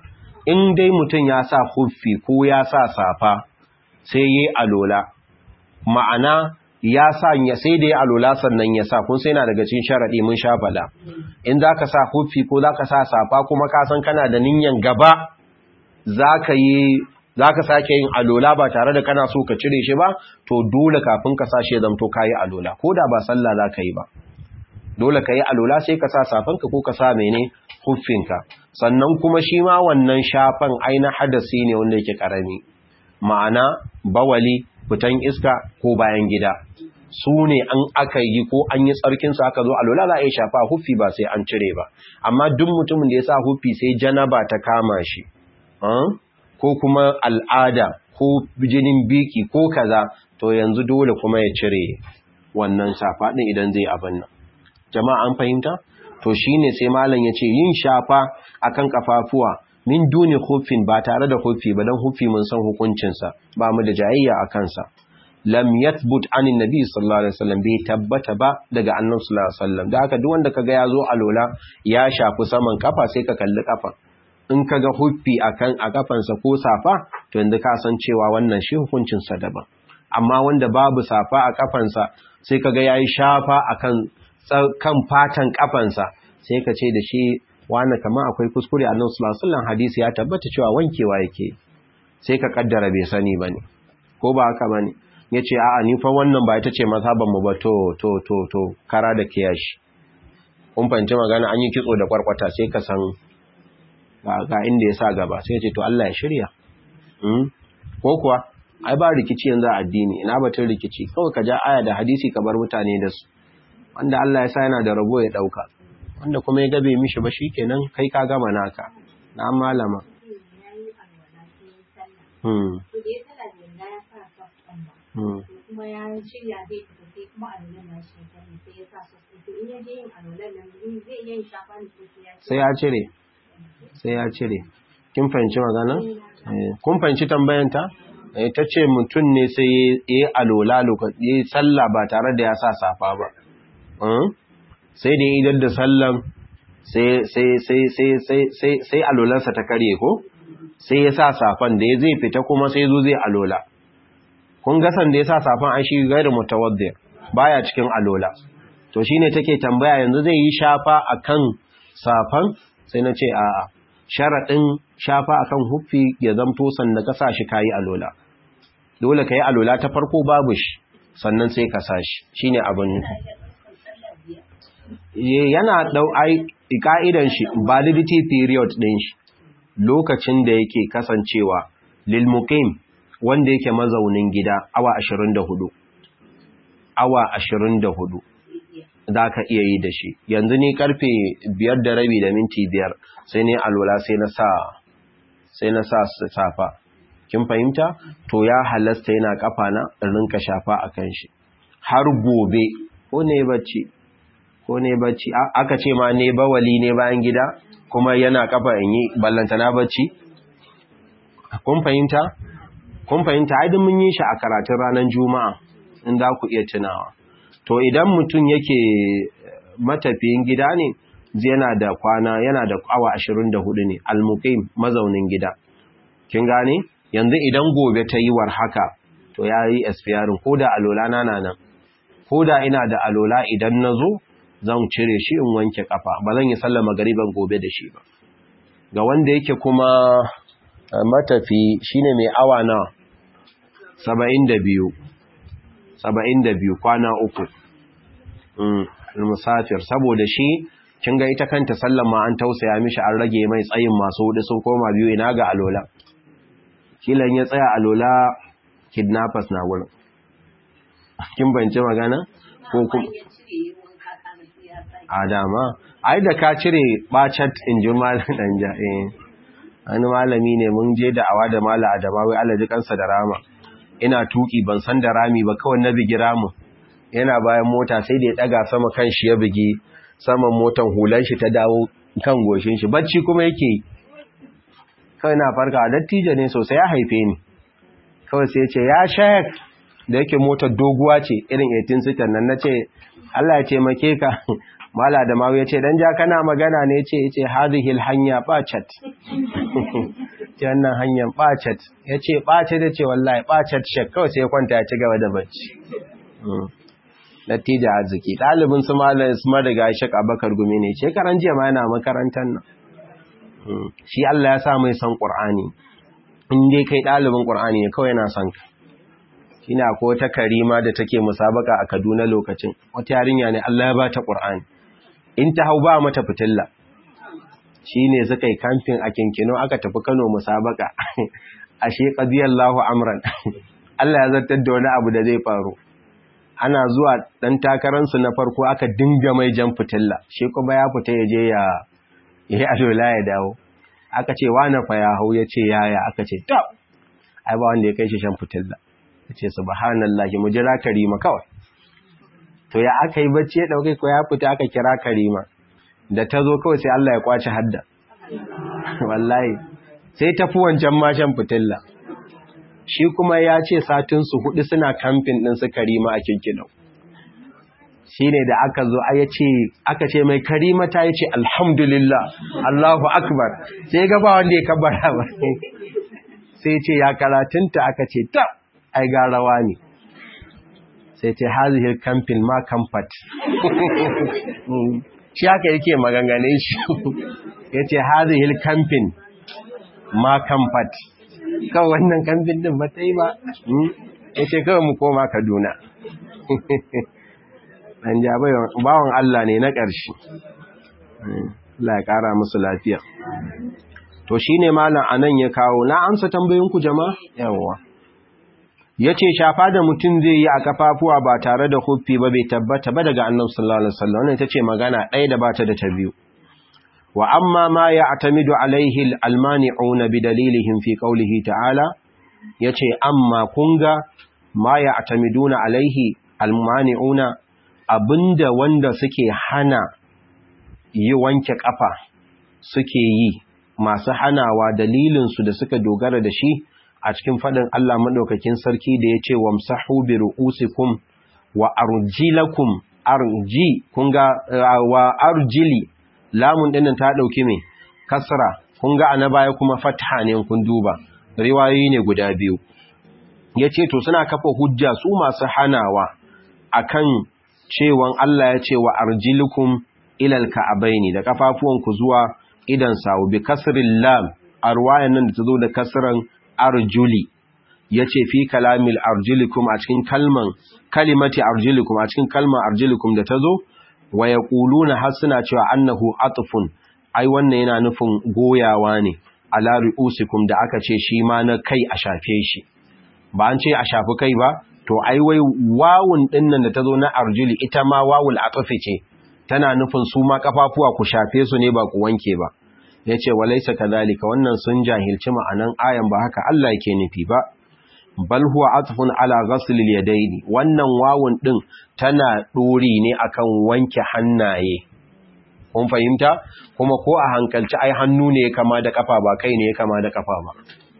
in dai mutum ya sa huffi ko ya sa safa sai yayi alola, ma'ana ya sa ya sai da ya alola sannan ya sa, kun sai na daga cikin sharadi mun sha fada. In zaka sa huffi ko zaka sa safa kuma ka san kana da niyyar gaba zaka yi zaka sake yin alola ba tare da kana so ka cire shi ba, to dole kafin ka sa shi zamto kai alola, koda ba sallah zaka yi ba. Dole kai alola sai ka sa safanka ko ka sa mene huffinka. Sannan kuma shi ma wannan shafan aina hadasi ne wanda yake karami. Ma'ana bawali, fitan iska ko bayan gida. Su ne an aka yi ko an yi tsarkinsu aka zo alola za a yi shafa huffi ba sai an cire ba. Amma duk mutumin da ya sa huffi sai janaba ta kama shi, ko kuma al'ada ko jinin biki ko kaza, to yanzu dole kuma ya cire wannan safa ɗin idan zai abin nan. Jama'a an fahimta? To shi ne sai malam ya ce yin shafa akan kafafuwa min duni huffin ba tare da huffi ba, don huffi mun san hukuncinsa ba mu da jayayya a kansa. Lam yathbut anin nabi sallallahu alaihi wasallam, bai tabbata ba daga annabi sallallahu alaihi wasallam. Da haka duk wanda kaga ya zo alola ya shafi saman kafa sai ka kalli kafa. In kaga huffi akan a kafansa ko safa, to yanzu ka san cewa wannan shi hukuncinsa daban. Amma wanda babu safa a kafansa sai kaga yayi shafa akan kan fatan kafansa, sai ka ce da shi wani kamar akwai kuskure. Annabi sallallahu alaihi wasallam hadisi ya tabbata cewa wankewa yake, sai ka kaddara bai sani bane ko ba haka bane. Yace a'a ni fa wannan ba ita ce mazhaban mu ba, to to to to kara da kiyashi. Kun fahimci magana, an yi kitso da kwarkwata sai ka san ga inda ya sa gaba, sai ya ce to Allah ya shirya. hmm? Ko kuwa ai ba rikici yanzu a addini, ina batun rikici, kawai ka ja aya da hadisi ka bar mutane da su. Wanda Allah ya sa yana da rabo ya dauka, wanda kuma ya gabe mishi ba shikenan, kai ka gama naka na malama. Hmm. Hmm. kuma ya shirya zai fita sai kuma alolan na shi sai ya sa sosai, to in ya je yin alolan nan zai yin shafa ne sai ya cire sai ya cire. Kin fahimci magana? Kun fahimci tambayanta? Ta ce mutum ne sai ya yi alola lokaci ya yi sallah ba tare da ya sa safa ba. Sai da ya idar da sallan sai alolansa ta karye ko? Sai ya sa safan da ya zai fita kuma sai zo zai alola. Kun gasan da ya sa safan an shi gairu mutawaddi baya cikin alola. To shine take tambaya yanzu zai yi shafa akan safan, sai na ce a'a. Sharadin shafa akan huffi ya zamto sanda ka sa shi kayi alola. Dole kai alola ta farko babu shi, sannan sai ka sa shi. Shine abin yana dau ai ka'idan shi validity period din shi, lokacin da yake kasancewa lil muqim, wanda yake mazaunin gida awa ashirin da hudu. Awa ashirin da hudu za ka iya yi da shi. Yanzu ni karfe biyar da rabi da minti biyar sai ne alwala sai na sa sai na sa safa. Kin fahimta? To ya halasta yana kafa na in rinka shafa akan shi har gobe, ko ne bacci ko ne bacci aka ce ma ne bawali ne bayan gida kuma yana kafa in yi ballantana bacci. Kun fahimta? Kun fahimta? Ai duk mun yi shi a karatun ranar Juma'a in za ku iya tunawa. To idan mutum yake matafiyin gida ne, yana da kwana yana da awa ashirin da hudu ne, al-muqim mazaunin gida. Kin gane? Yanzu idan gobe ta yi war haka, to yayi expiring, ko da alola na nan. Ko da ina da alola idan nazo zan cire shi in wanke kafa, ba zan yi sallar magriban gobe da shi ba. Ga wanda yake kuma matafi shine mai awa na saba'in da biyu saba'in da biyu kwana uku. Mm, musafir, saboda shi kin ga ita kanta sallan ma an tausaya mishi, an rage mai tsayin masu hudu sun koma biyu, ina ga alola. Kilan ya tsaya alola kidnappers na wurin. Kin bance magana? Ko kuma Adama, ai da ka cire bacat in ji malam danja eh. Wani malami ne mun je da awa da mala Adama, wai Allah ji kansa da rama. Ina tuki ban san da rami ba, kawai na bigi ramin. Yana bayan mota sai da ya daga sama kan shi ya bigi saman motan, hulan shi ta dawo kan goshin shi, bacci kuma yake yi. Kawai na farka, dattijo ne sosai, ya haife ni. Kawai sai ya ce ya shek, da yake motar doguwa ce irin eighteen seater nan, nace Allah ya taimake ka. Mala da mawu ya ce dan ja kana magana ne, ce yace hadhihi alhanya bacat. ce wannan hanyar ɓacet ya ce ɓacet da ce wallahi ɓacet shek kawai sai ya kwanta ya ci gaba da bacci natija arziki ɗalibin su malar su mariga shek abakar gumi ne shekaran jiya ma yana makarantar nan shi Allah ya sa mai son ƙur'ani in dai kai ɗalibin ƙur'ani ne kawai yana son ka shi ne akwai wata karima da take musabaka a Kaduna lokacin wata yarinya ne Allah ya ba ta ƙur'ani in ta hau ba mata fitilla shi ne suka yi kamfin a kinkino aka tafi Kano musabaka ashe qadiyallahu amran Allah ya zartar da wani abu da zai faru ana zuwa dan takararsu na farko aka dinga mai jan fitilla shi kuma ya fita ya je ya yi adola ya dawo aka ce wani fa ya hau ya ce yaya aka ce to ai ba wanda ya kai shi shan fitilla ya ce subhanallahi mu jira karima kawai to ya aka yi bacci ya dauke ko ya fita aka kira karima da ta zo kawai sai Allah ya kwace hadda wallahi sai tafi wancan ma shan fitilla shi kuma ya ce satinsu hudu suna kamfin ɗin su karima a kinkinau shi ne da aka zo aka ce mai karima ta yi ce alhamdulillah Allahu akbar sai gaba wanda ya kabara ba sai ce ya karatunta aka ce ta ai garawa ne sai ce hazihir kamfin ma kamfat shi haka yake magangane shi ya ce hazihir kamfin ma kamfat kawai wannan kamfin din ba ta yi ba ya ce kawai mu koma Kaduna ɗan jabai bawan Allah ne na ƙarshe Allah ya ƙara musu lafiya to shi ne malam anan ya kawo na amsa tambayinku jama'a yawwa ya ce shafa da mutum zai yi a kafafuwa ba tare da huffi ba bai tabbata ba daga annabi sallallahu alaihi wasallam wannan ita ce magana ɗaya da bata da ta biyu wa amma ma ya'tamidu alaihi almani'una bidalilihim fi qawlihi ta'ala yace amma kunga ma ya'tamiduna alaihi almani'una abinda wanda suke hana yi wanke kafa suke yi masu hanawa dalilin su da suka dogara da shi a cikin fadin Allah madaukakin sarki da yace wamsahu bi ru'usikum wa arjilakum arji kunga wa arjili lamun dinnan ta dauki me kasra kun ga ana baya kuma fatha ne kun duba riwayoyi ne guda biyu yace to suna kafa hujja su masu hanawa akan cewan Allah ya ce wa arjilukum ilal ka'abaini da kafafuwan ku zuwa idan sawu bi kasril lam arwayan nan da tazo da kasran arjuli yace fi kalamil arjulikum a cikin kalman kalimati arjulikum a cikin kalman arjulikum da tazo wa yaquluna har suna cewa annahu atfun ai wannan yana nufin goyawa ne ala ru'usikum da aka ce shi ma na kai a shafe shi ba an ce a shafi kai ba to ai wai wawun dinnan da tazo na arjuli ita ma wawul atfi ce tana nufin su ma kafafuwa ku shafe su ne ba ku wanke ba yace walaysa kadhalika wannan sun jahilci ma'anan ayan ba haka Allah yake nufi ba bal huwa atfun ala ghasl al-yadayn wannan wawun din tana dori ne akan wanke hannaye kun fahimta kuma ko a hankalci ai hannu ne kama da kafa ba kai ne kama da kafa ba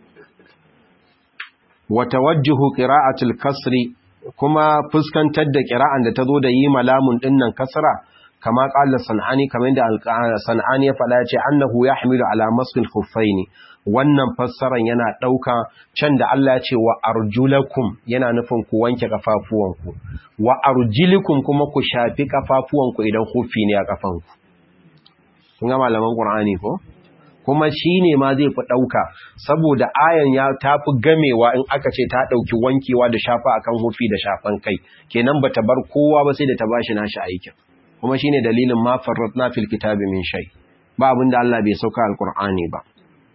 wa tawajjuhu qira'atul kasri kuma fuskantar da qira'an da tazo da yi malamun dinnan kasra kama qala sanani kamar da sanani ya fada yace annahu yahmilu ala masl khuffaini wannan fassaran yana dauka can da Allah ya ce wa arjulakum yana nufin ku wanke kafafuwanku wa arjilikum kuma ku shafi kafafuwanku idan khuffi ne a kafanku kun ga malaman Qur'ani ko kuma shine ma zai fi dauka saboda ayan ya tafi gamewa in aka ce ta dauki wankewa da shafa akan hufi da shafan kai kenan bata bar kowa ba sai da ta bashi nashi aikin kuma shine dalilin ma farratna fil kitabi min shay ba abinda Allah bai sauka alqur'ani ba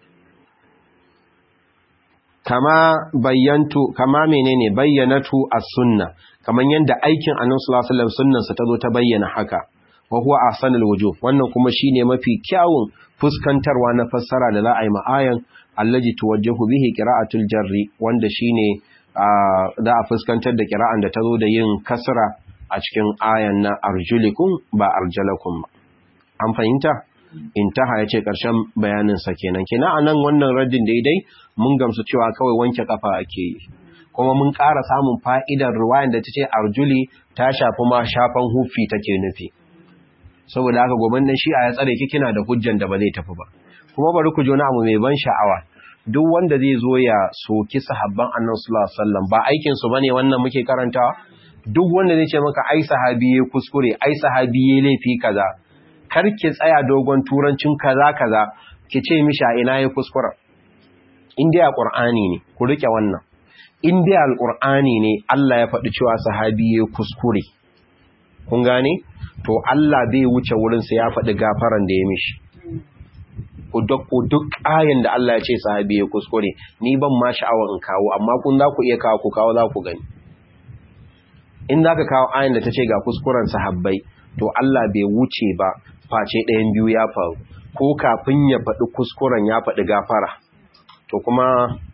kama bayyantu kama menene bayyanatu as-sunna kaman yanda aikin annabi sallallahu alaihi wasallam sunnansa tazo ta bayyana haka wa huwa ahsanul wujuh wannan kuma shine mafi kyawun fuskantarwa na fassara da za a yi ma'ayan allaji tuwajjahu bihi qira'atul jarri wanda shine za a fuskantar da qira'an da tazo da yin kasra a cikin ayan na arjulikum ba arjalakum an fahimta intaha yace karshen bayanin sa kenan kenan anan wannan raddin daidai mun gamsu cewa kawai wanke kafa ake yi kuma mun ƙara samun fa'idar riwayan da tace arjuli ta shafi ma shafan hufi take nufi saboda haka goban nan shi'a ya tsare ki kina da hujjan da ba zai tafi ba kuma bari ku ji wani abu mai ban sha'awa duk wanda zai zo ya soki sahabban annabi sallallahu alaihi wasallam ba aikin su bane wannan muke karantawa. Duk wanda zai ce maka ai sahabi yayi kuskure, ai sahabi yayi laifi kaza, kar ki tsaya dogon turancin kaza kaza, ki ce mishi a ina yayi kuskura. In dai alqur'ani ne, ku rike wannan. In dai alqur'ani ne Allah ya faɗi cewa sahabi yayi kuskure. Kun gane? To Allah bai wuce wurin sa ya faɗi gafaran da ya mishi. Ku duk duk ayin da Allah ya ce sahabi yayi kuskure, ni ban ma sha'awar in kawo, amma kun za ku iya kawo ku kawo za ku gani. In za ka kawo ayin da ta ce ga kuskuren sahabbai, to Allah bai wuce ba face ɗayan biyu ya faru, ko kafin ya faɗi kuskuren ya faɗi gafara, to kuma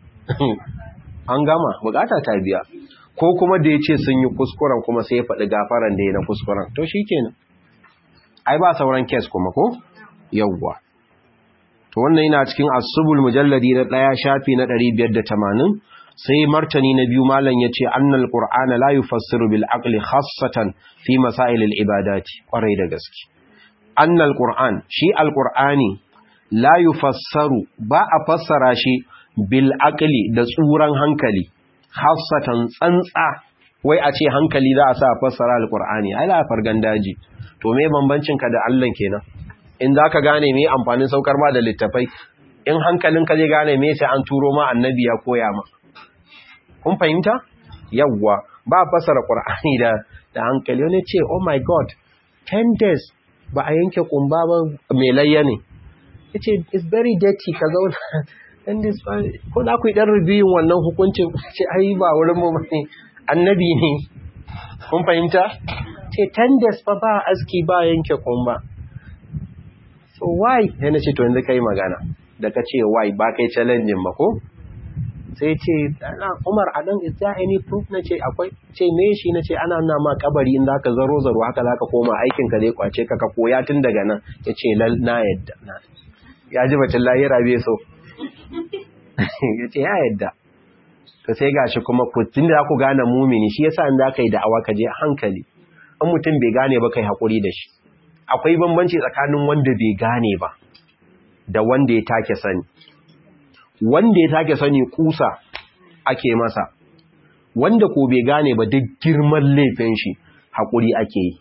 an gama bukata ta biya, ko kuma da ya ce sun yi kuskuren kuma sai ya faɗi gafaran da ya na kuskuren, to shi kenan ai ba sauran kes kuma ko yawwa. To wannan yana cikin asubul mujalladi na ɗaya shafi na ɗari biyar da tamanin. Sai martani na biyu malam yace annal qur'ana la yufassiru bil aqli khassatan fi masail al ibadati, kwarai da gaske annal qur'an shi al qur'ani la yufassaru ba a fassara shi bil aqli da tsuran hankali, khassatan tsantsa wai a ce hankali za a sa fassara al qur'ani ai la fargan daji. To me bambancin ka da Allah kenan? In zaka gane me amfanin saukar ma da littafai, in hankalinka zai gane me sai an turo ma annabi ya koya ma. Kun fahimta? Yawwa, ba fasara Qur'ani da da hankali. Wani ce, "Oh my God, ten days ba a yanke kumba ba mai layya ne." Yace, "It's very dirty ka zauna." ten days ba ko da ku yi dan rubiyun wannan hukuncin ce ai ba wurin mu bane. Annabi ne. Kun fahimta? Ce ten days ba ba aski ba yanke kumba. So why? Yana ce to yanzu kai magana. Da ka ce why ba kai challenge ba ko? Sai ce Umar a nan is there any proof? Na ce akwai. Ce me shi? Na ce ana nuna ma kabari in zaka zaro zaro haka zaka koma aikin ka zai kwace ka ka koya tun daga nan. Ya ce lal na yadda. Ya ji batun lahira bai so. Ya ce ya yadda. To sai gashi kuma tun da ku gane mumini shi yasa in zaka yi da'awa ka je hankali. In mutum bai gane ba kai hakuri da shi. Akwai bambanci tsakanin wanda bai gane ba da wanda ya take sani. Wanda ya take sani kusa ake masa, wanda ko bai gane ba duk girman laifin shi haƙuri ake yi.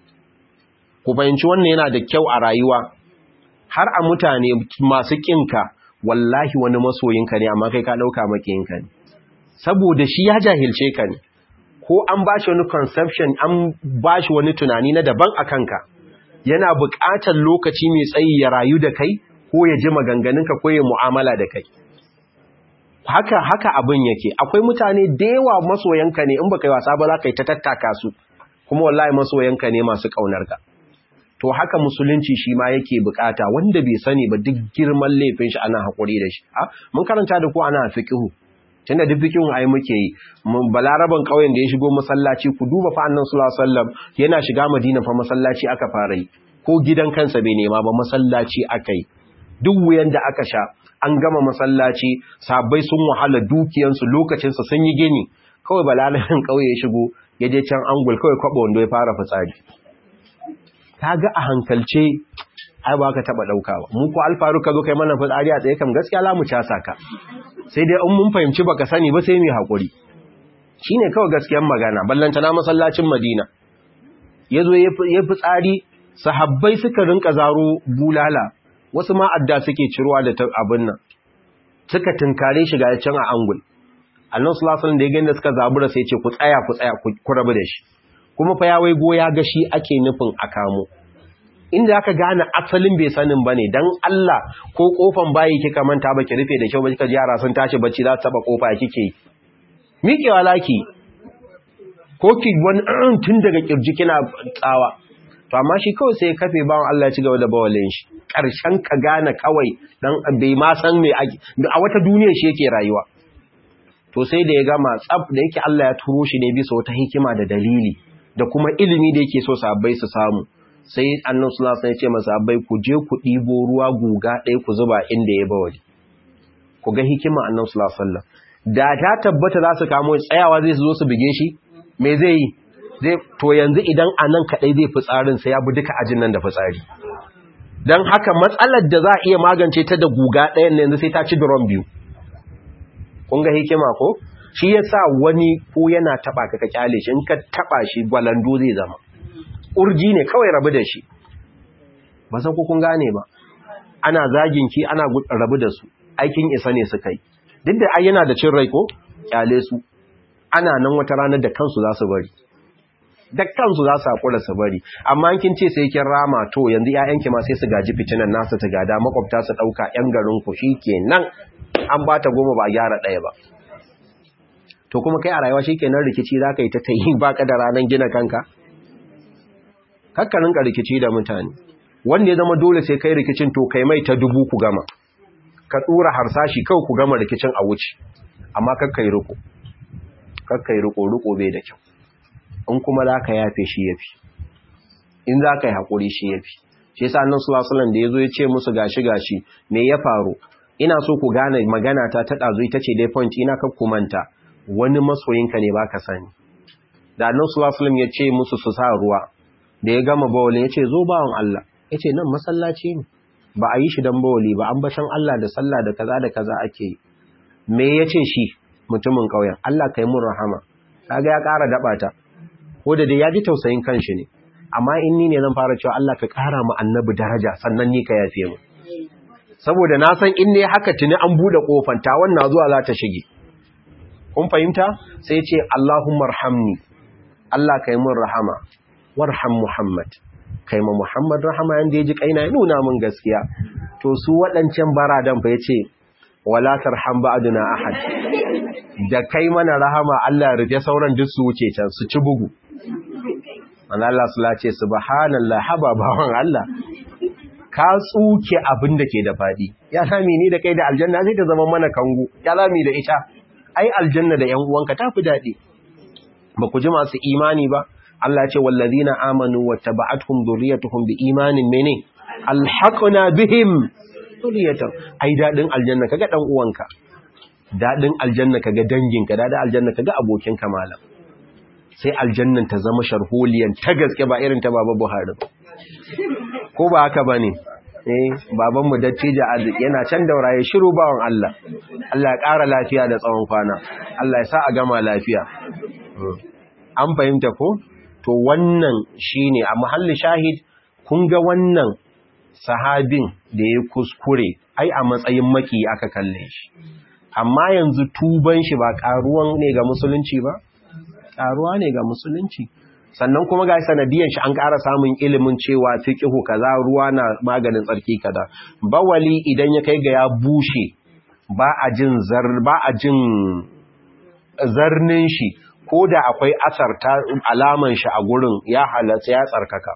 Ku fahimci wannan yana da kyau a rayuwa, har a mutane masu ƙinka wallahi wani masoyinka ne amma kai ka ɗauka maƙiyinka ne, saboda shi ya jahilce ka ne, ko an ba shi wani conception an ba shi wani tunani na daban a kanka, yana buƙatar lokaci mai tsayi ya rayu da kai ko ya ji maganganunka ko ya mu'amala da kai. Haka haka abin yake. Akwai mutane da yawa masoyanka ne in baka yi wasa ba za ka yi ta tattaka su, kuma wallahi masoyanka ne masu ƙaunarka. To haka musulunci shi ma yake bukata, wanda bai sani ba duk girman laifin shi ana haƙuri da shi. Ah, mun karanta da ku ana fiqhu. Tunda duk fiqhun ai muke yi. Balaraban ƙauyen da ya shigo masallaci, ku duba fa annabi sallallahu alaihi wasallam yana shiga Madina fa masallaci aka fara yi. Ko gidan kansa bai nema ba masallaci aka yi. Duk wuyan da aka sha an gama masallaci, sabai sun wahala dukiyansu lokacinsa sun yi gini, kawai balalin kauye ya shigo ya je can angul kawai kwaba wando ya fara fitsari. Ta ga a hankalce ai ba ka taba daukawa, mu ko alfaru ka zo kai mana fitsari a tsaye kam gaskiya la mu casa ka, sai dai in mun fahimci baka sani ba sai mu hakuri. Shine kawai gaskiyar magana. Ballanta na masallacin Madina yazo ya fitsari, sahabbai suka rinka zaro bulala, wasu ma adda suke ciruwa da abin nan, suka tunkare shi ga can a angul. Annabi sallallahu alaihi wasallam da ya ganda suka zabura sai ya ce ku tsaya ku tsaya ku rabu da shi. Kuma fa ya wai goya ga shi ake nufin a kamo. Inda aka gane asalin bai sanin bane, dan Allah ko kofan bayi kika manta baki rufe da kyau ba kika ji yara sun tashi bacci za su taba kofa kike yi. Miƙewa laki. Ko ki wani tun daga kirji kina tsawa. To amma shi kawai sai kafe bawon Allah ya ci gaba da bawalin shi. Ƙarshen ka gane kawai dan bai ma san me ake, a wata duniya shi yake rayuwa. To sai da ya gama tsaf da yake Allah ya turo shi ne bisa wata hikima da dalili da kuma ilimi da yake so sahabbai su samu. Sai Annabi sallallahu alaihi wasallam ya ce masa sahabbai ku je ku ɗibo ruwa guga ɗaya ku zuba inda ya bawali. Ku ga hikima Annabi sallallahu alaihi wasallam. Da ta tabbata za su kamo tsayawa zai zo su buge shi, me zai yi? Zai to yanzu idan anan kadai zai fitsarin sai ya bi duka ajin nan da fitsari. Dan haka matsalar da za a iya magance ta da guga ɗayan ne yanzu sai ta ci drum biyu. kun ga hikima ko shi yasa wani ko yana taba ka ka kyale shi in ka taba shi gwalando zai zama urji ne kawai rabu da shi ba san ko kun gane ba ana zagin ki ana rabu da su aikin isa ne suka yi duk da ai yana da cin rai ko kyale su ana nan wata ranar da kansu za su bari da kansu za su hakura su bari amma kin ce sai kin rama to yanzu ƴaƴanki ma sai su gaji fitinan nasu ta gada makwabta su dauka ƴan garin ku shikenan an bata goma ba a gyara daya ba to kuma kai a rayuwa shikenan rikici zaka yi ta tayi baka da ranan gina kanka kakkanin ka rikici da mutane wanda ya zama dole sai kai rikicin to kai mai ta dubu ku gama ka tsura harsashi kawai ku gama rikicin a wuce amma kakkai riko kakkai riko riko bai da kyau in kuma za ka yafe shi ya fi in za ka yi haƙuri shi ya fi shi yasa annan sulasulan da ya zo ya ce musu gashi gashi me ya faru ina so ku gane magana ta ta ɗazu ita ce dai point ina kan kumanta wani masoyinka ne ba ka sani da annan sulasulan ya ce musu su sa ruwa da ya gama bawali ya ce zo bawan Allah ya ce nan masallaci ne ba a yi shi don bawali ba an bashan Allah da sallah da kaza da kaza ake yi me ya ce shi mutumin ƙauyen Allah ka yi mun rahama kaga ya ƙara daɓa ta ko da dai ya ji tausayin kanshi ne amma in ni ne zan fara cewa Allah ka ƙara mu annabi daraja sannan ni ka yafe mu saboda na san in ne haka tuni an bude kofar ta wannan zuwa za ta shige kun fahimta sai ce Allahumma arhamni Allah kai mun rahama warham Muhammad kai ma Muhammad rahama yanda yaji kaina ya nuna mun gaskiya to su wadancan baradan fa yace wala tarham ba'duna ahad da kai mana rahama Allah ya rufe sauran duk su wuce can su ci bugu Allah sula ce subhanallah haba bawan Allah ka tsuke abin da ke da fadi ya sami ni da kai da aljanna sai ta zama mana kango ya sami da ita ai aljanna da ƴan uwanka tafi dadi ba ku ji masu imani ba Allah ya ce wallazina amanu wattaba'atuhum dhurriyyatuhum biimanin mene alhaqna bihim dhurriyyatuhum ai dadin aljanna kaga dan uwanka dadin aljanna kaga danginka dadin aljanna kaga abokinka malam sai aljannan ta zama sharholiyan ta gaske ba irin ta baba Buhari ko ba haka bane eh baban mu dattijo yana can dauraye shiru bawon Allah Allah ya ƙara lafiya da tsawon kwana Allah ya sa a gama lafiya an fahimta ko to wannan shine a mahallin shahid kun ga wannan sahabin da ya kuskure ai a matsayin maki aka kalle shi amma yanzu tuban shi ba karuwan ne ga musulunci ba karuwa ne ga musulunci sannan kuma ga sanadiyan shi an ƙara samun ilimin cewa fiqhu kaza ruwa na maganin tsarki kaza bawali idan ya kai ga ya bushe ba a jin zar ba a jin zarnin shi ko da akwai asar ta alaman shi a gurin ya halatta ya tsarkaka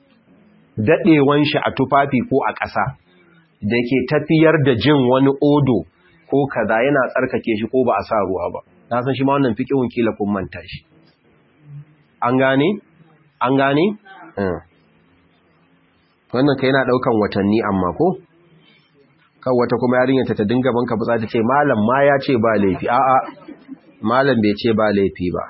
dadewan shi a tufafi ko a ƙasa da ke tafiyar da jin wani odo ko kaza yana tsarkake shi ko ba a sa ruwa ba na san shi ma wannan fiqhun kila kun manta shi an gane an gane wannan kai yana daukan watanni amma ko kan wata kuma yarinyar ta dinga banka butsa ta ce malam ma ya ce ba laifi a'a malam bai ce ba laifi ba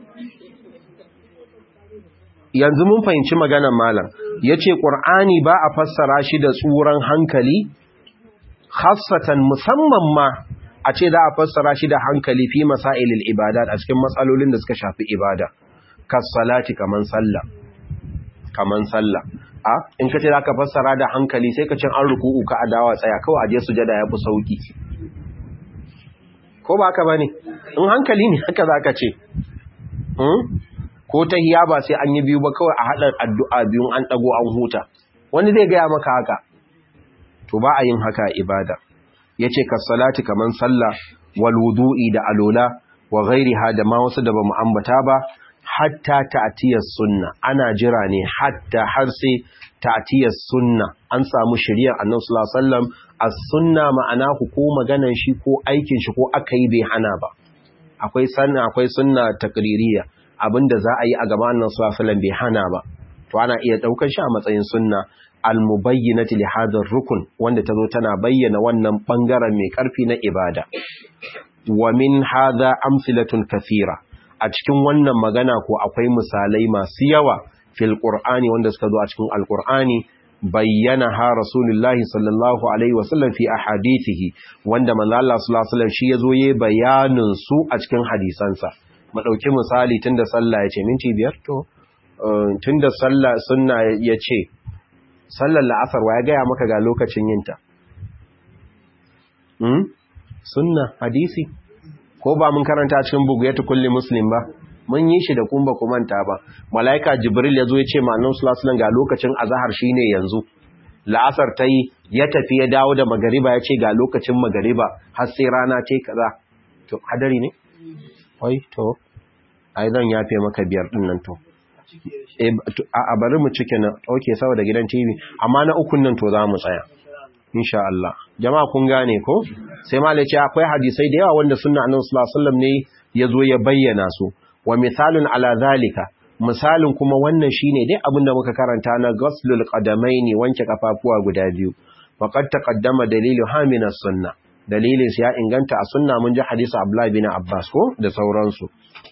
yanzu mun fahimci maganar malam yace qur'ani ba a fassara shi da tsuran hankali khassatan musamman ma a ce za a fassara shi da hankali fi masailil ibadat a cikin matsalolin da suka shafi ibada kas salati kaman sallah kaman sallah a in kace zaka fassara da hankali sai ka cin an ruku'u ka adawa tsaya kawai aje sujada yafi sauki ko ba haka bane in hankali ne haka zaka ce hmm? ko tahiyya ba sai an yi biyu ba kawai a hada addu'a biyun an dago an huta wani zai ga maka haka to ba a yin haka ibada yace kas salati kaman sallah wal wudu'i da alola wa ghairiha da ma wasu da bamu ambata ba hatta ta'tiyas sunna ana jira ne hatta har sai ta'tiyas sunna an samu shari'ar Annabi sallallahu alaihi wasallam as-sunna ma'ana ku ko maganan shi ko aikin shi ko akai bai hana ba akwai sunna akwai sunna takririya abinda za a yi a gaban Annabi sallallahu alaihi wasallam bai hana ba to ana iya daukar shi a matsayin sunna al-mubayyinati li hadha rukun wanda tazo tana bayyana wannan bangaren mai karfi na ibada wa min hadha amsalatun kathira a cikin wannan magana ko akwai misalai masu yawa fil qur'ani wanda suka zo a cikin alqur'ani bayyana ha rasulullahi sallallahu alaihi wasallam fi ahadithihi wanda manzo Allah sallallahu alaihi wasallam shi yazo yayin bayanin su a cikin hadisansa. Mu dauki misali tunda sallah yace minti biyar to tunda sallah sunna yace sallar la'asar wa ya ga maka ga lokacin yinta hmm sunna hadisi ko ba mun karanta cikin buguyatu kulli muslim ba mun yi shi da kun ba ku manta ba. Malaika Jibril ya zo ya ce ma annabi sallallahu alaihi wasallam ga lokacin azhar shine yanzu. La'asar tayi ya tafi ya dawo da magariba ya ce ga lokacin magariba har sai rana ce kaza. To hadari ne? Oi to ai zan yafe maka biyar din nan to. Eh a bari mu cike na okay saboda gidan T V amma na ukun nan to za mu tsaya. Insha Allah. Jama'a kun gane ko? Sai malai ce akwai hadisai da yawa wanda sunna annabi sallallahu alaihi wasallam ne ya zo ya bayyana su. Wa misalun ala zalika misalin kuma wannan shine dai abinda muka karanta na ghuslul qadamaini wanke kafafuwa guda biyu faqad taqaddama dalilu hamina sunna dalilin ya inganta a sunna mun ji hadisi Abdullah bin Abbas ko da sauransu.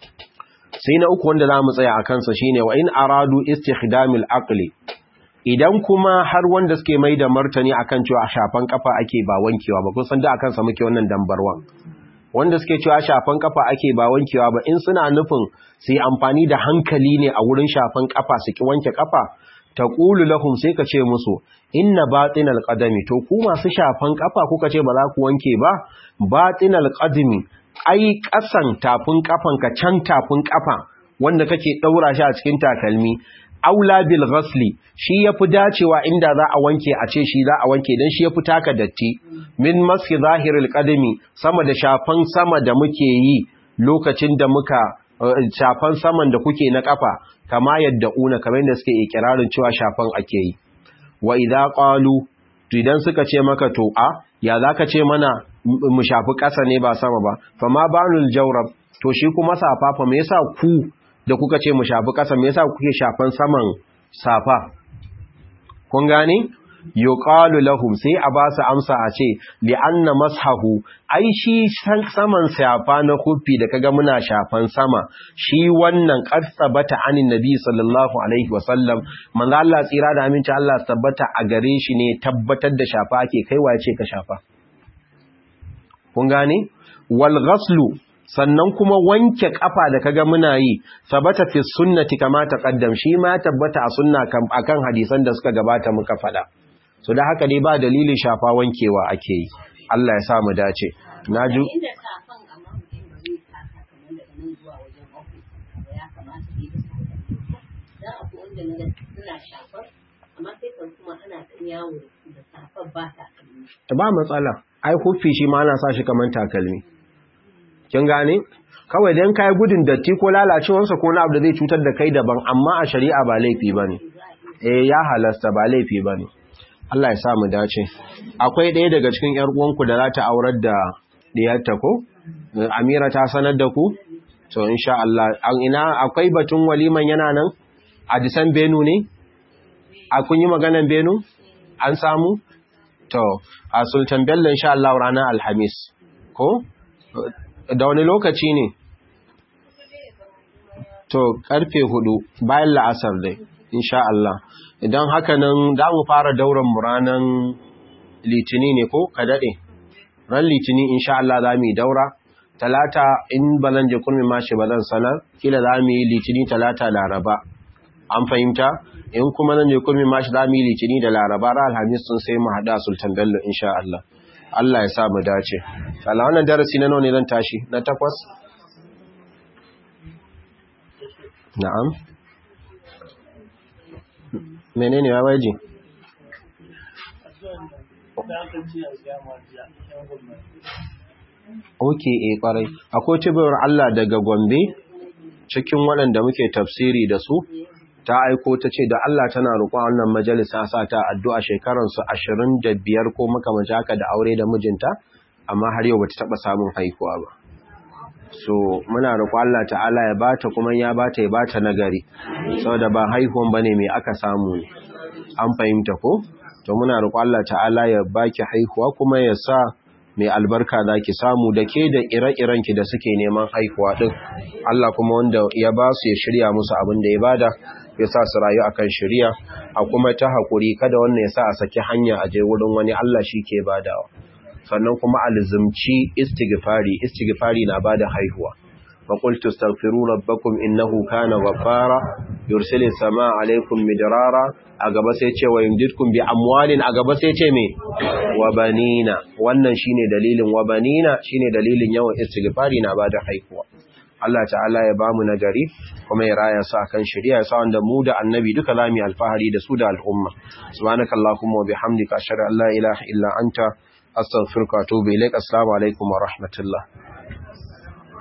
Sai na uku wanda zamu tsaya akan sa shine wa in aradu istikhdamil aqli idan kuma har wanda suke mai da martani akan cewa shafan kafa ake ba wankewa ba kun san da akan sa muke wannan dambarwan wanda suke cewa shafan kafa ake ba wankewa ba in suna nufin su yi amfani da hankali ne a wurin shafan kafa su ki wanke kafa taqulu lahum sai ka ce musu inna batinal qadami to ku masu shafan kafa kuka ce ba za ku wanke ba batinal qadami ai kasan tafin kafan ka can tafin kafa wanda kake daura shi a cikin takalmi aula bil ghasli shi yafi dacewa inda za a wanke a ce shi za a wanke dan shi yafi taka datti min maski zahiril qadami sama da shafan sama da muke yi lokacin da muka shafan saman da kuke na kafa kama yadda una kamar da suke ikirarin cewa shafan ake yi wa idza qalu idan suka ce maka to a ya zaka ce mana mu shafi kasa ne ba sama ba fama banul jawrab to shi kuma safa fa me yasa ku da kuka ce mu shafi ƙasa me yasa kuke shafan saman safa kun gane yuqalu lahum sai a ba su amsa a ce li anna mashahu ai shi saman safa na kufi da kaga muna shafan sama shi wannan qarsabata anin nabi sallallahu alaihi wasallam manzo Allah tsira da aminci Allah tabbata a gare shi ne tabbatar da shafa ake kaiwa ce ka shafa kun gane wal ghaslu sannan kuma wanke kafa da kaga muna yi sabata fi sunnati kama taqaddam shi ma tabbata a sunna kan akan hadisan da suka gabata muka fada so da haka dai ba dalilin shafa wankewa ake yi Allah ya sa mu dace naju inda safan amma mutum ba zai taka kamar daga nan zuwa wajen office ya kamata yi da abu wanda na suna shafar amma sai kan kuma ana kan yawo da safar ba takalmi ba matsala ai hufi shi ma ana sa shi kamar takalmi kin gane kawai dan kai gudun datti ko lalacewarsa ko na abu da zai cutar da kai daban amma a shari'a ba laifi bane eh ya halasta ba laifi bane Allah ya sa mu dace akwai ɗaya daga cikin ƴar uwanku da za ta aurar da diyarta ko Amira ta sanar da ku to insha Allah an ina akwai batun waliman yana nan a disan Benu ne a kun yi maganan Benu an samu to a Sultan Bello insha Allah ranar Alhamis ko da wani lokaci ne to karfe hudu bayan la'asar dai insha Allah idan haka nan za mu fara dauran mu ranan litini ne ko ka dade ran litini insha Allah za mu yi daura talata in balan je kurmi mashi balan sanar kila za mu yi litini talata laraba an fahimta in kuma nan je kurmi mashi za mu yi litini da laraba ra alhamis sun sai mu hada Sultan Bello insha Allah Allah ya sa mu dace. Allah wannan darasi na nawa ne zan tashi? Na takwas? Na'am. Menene ya waje? Okay, eh kwarai. Akwai cibiyar Allah daga Gombe cikin waɗanda muke tafsiri da su. Ta aiko ta ce da Allah tana roƙon wannan majalisa sa ta addu'a shekaransu ashirin da biyar ko makamanci haka da aure da mijinta amma har yau bata taba samun haihuwa ba so muna roƙon Allah ta'ala ya bata kuma ya bata ya bata nagari saboda ba haihuwan bane mai aka samu ne an fahimta ko to muna roƙon Allah ta'ala ya baki haihuwa kuma ya sa mai albarka zaki samu da ke da ire-iren ki da suke neman haihuwa din Allah kuma wanda ya ba su ya shirya musu abin da ya bada ya sa su rayu akan shari'a, a kuma ta hakuri kada wannan ya sa a saki hanya a je wurin wani, Allah shi ke badawa. Sannan kuma alzumci istighfari, istighfari na bada haihuwa. fa qultu astaghfiru rabbakum innahu kana ghaffara yursilis samaa alaykum midrara, a gaba sai ce wa yumdidkum bi amwalin, a gaba sai ce me wa banina. Wannan shine dalilin wa banina, shine dalilin yawan istighfari na bada haihuwa. Allah ta'ala ya bamu nagari kuma ya raya su akan shari'a, ya sa wanda mu da annabi duka lami alfahari da su da al'umma. Subhanakallahumma wa bihamdika ashhadu an la ilaha illa anta astaghfiruka wa atubu ilaik. Assalamu alaikum wa rahmatullah.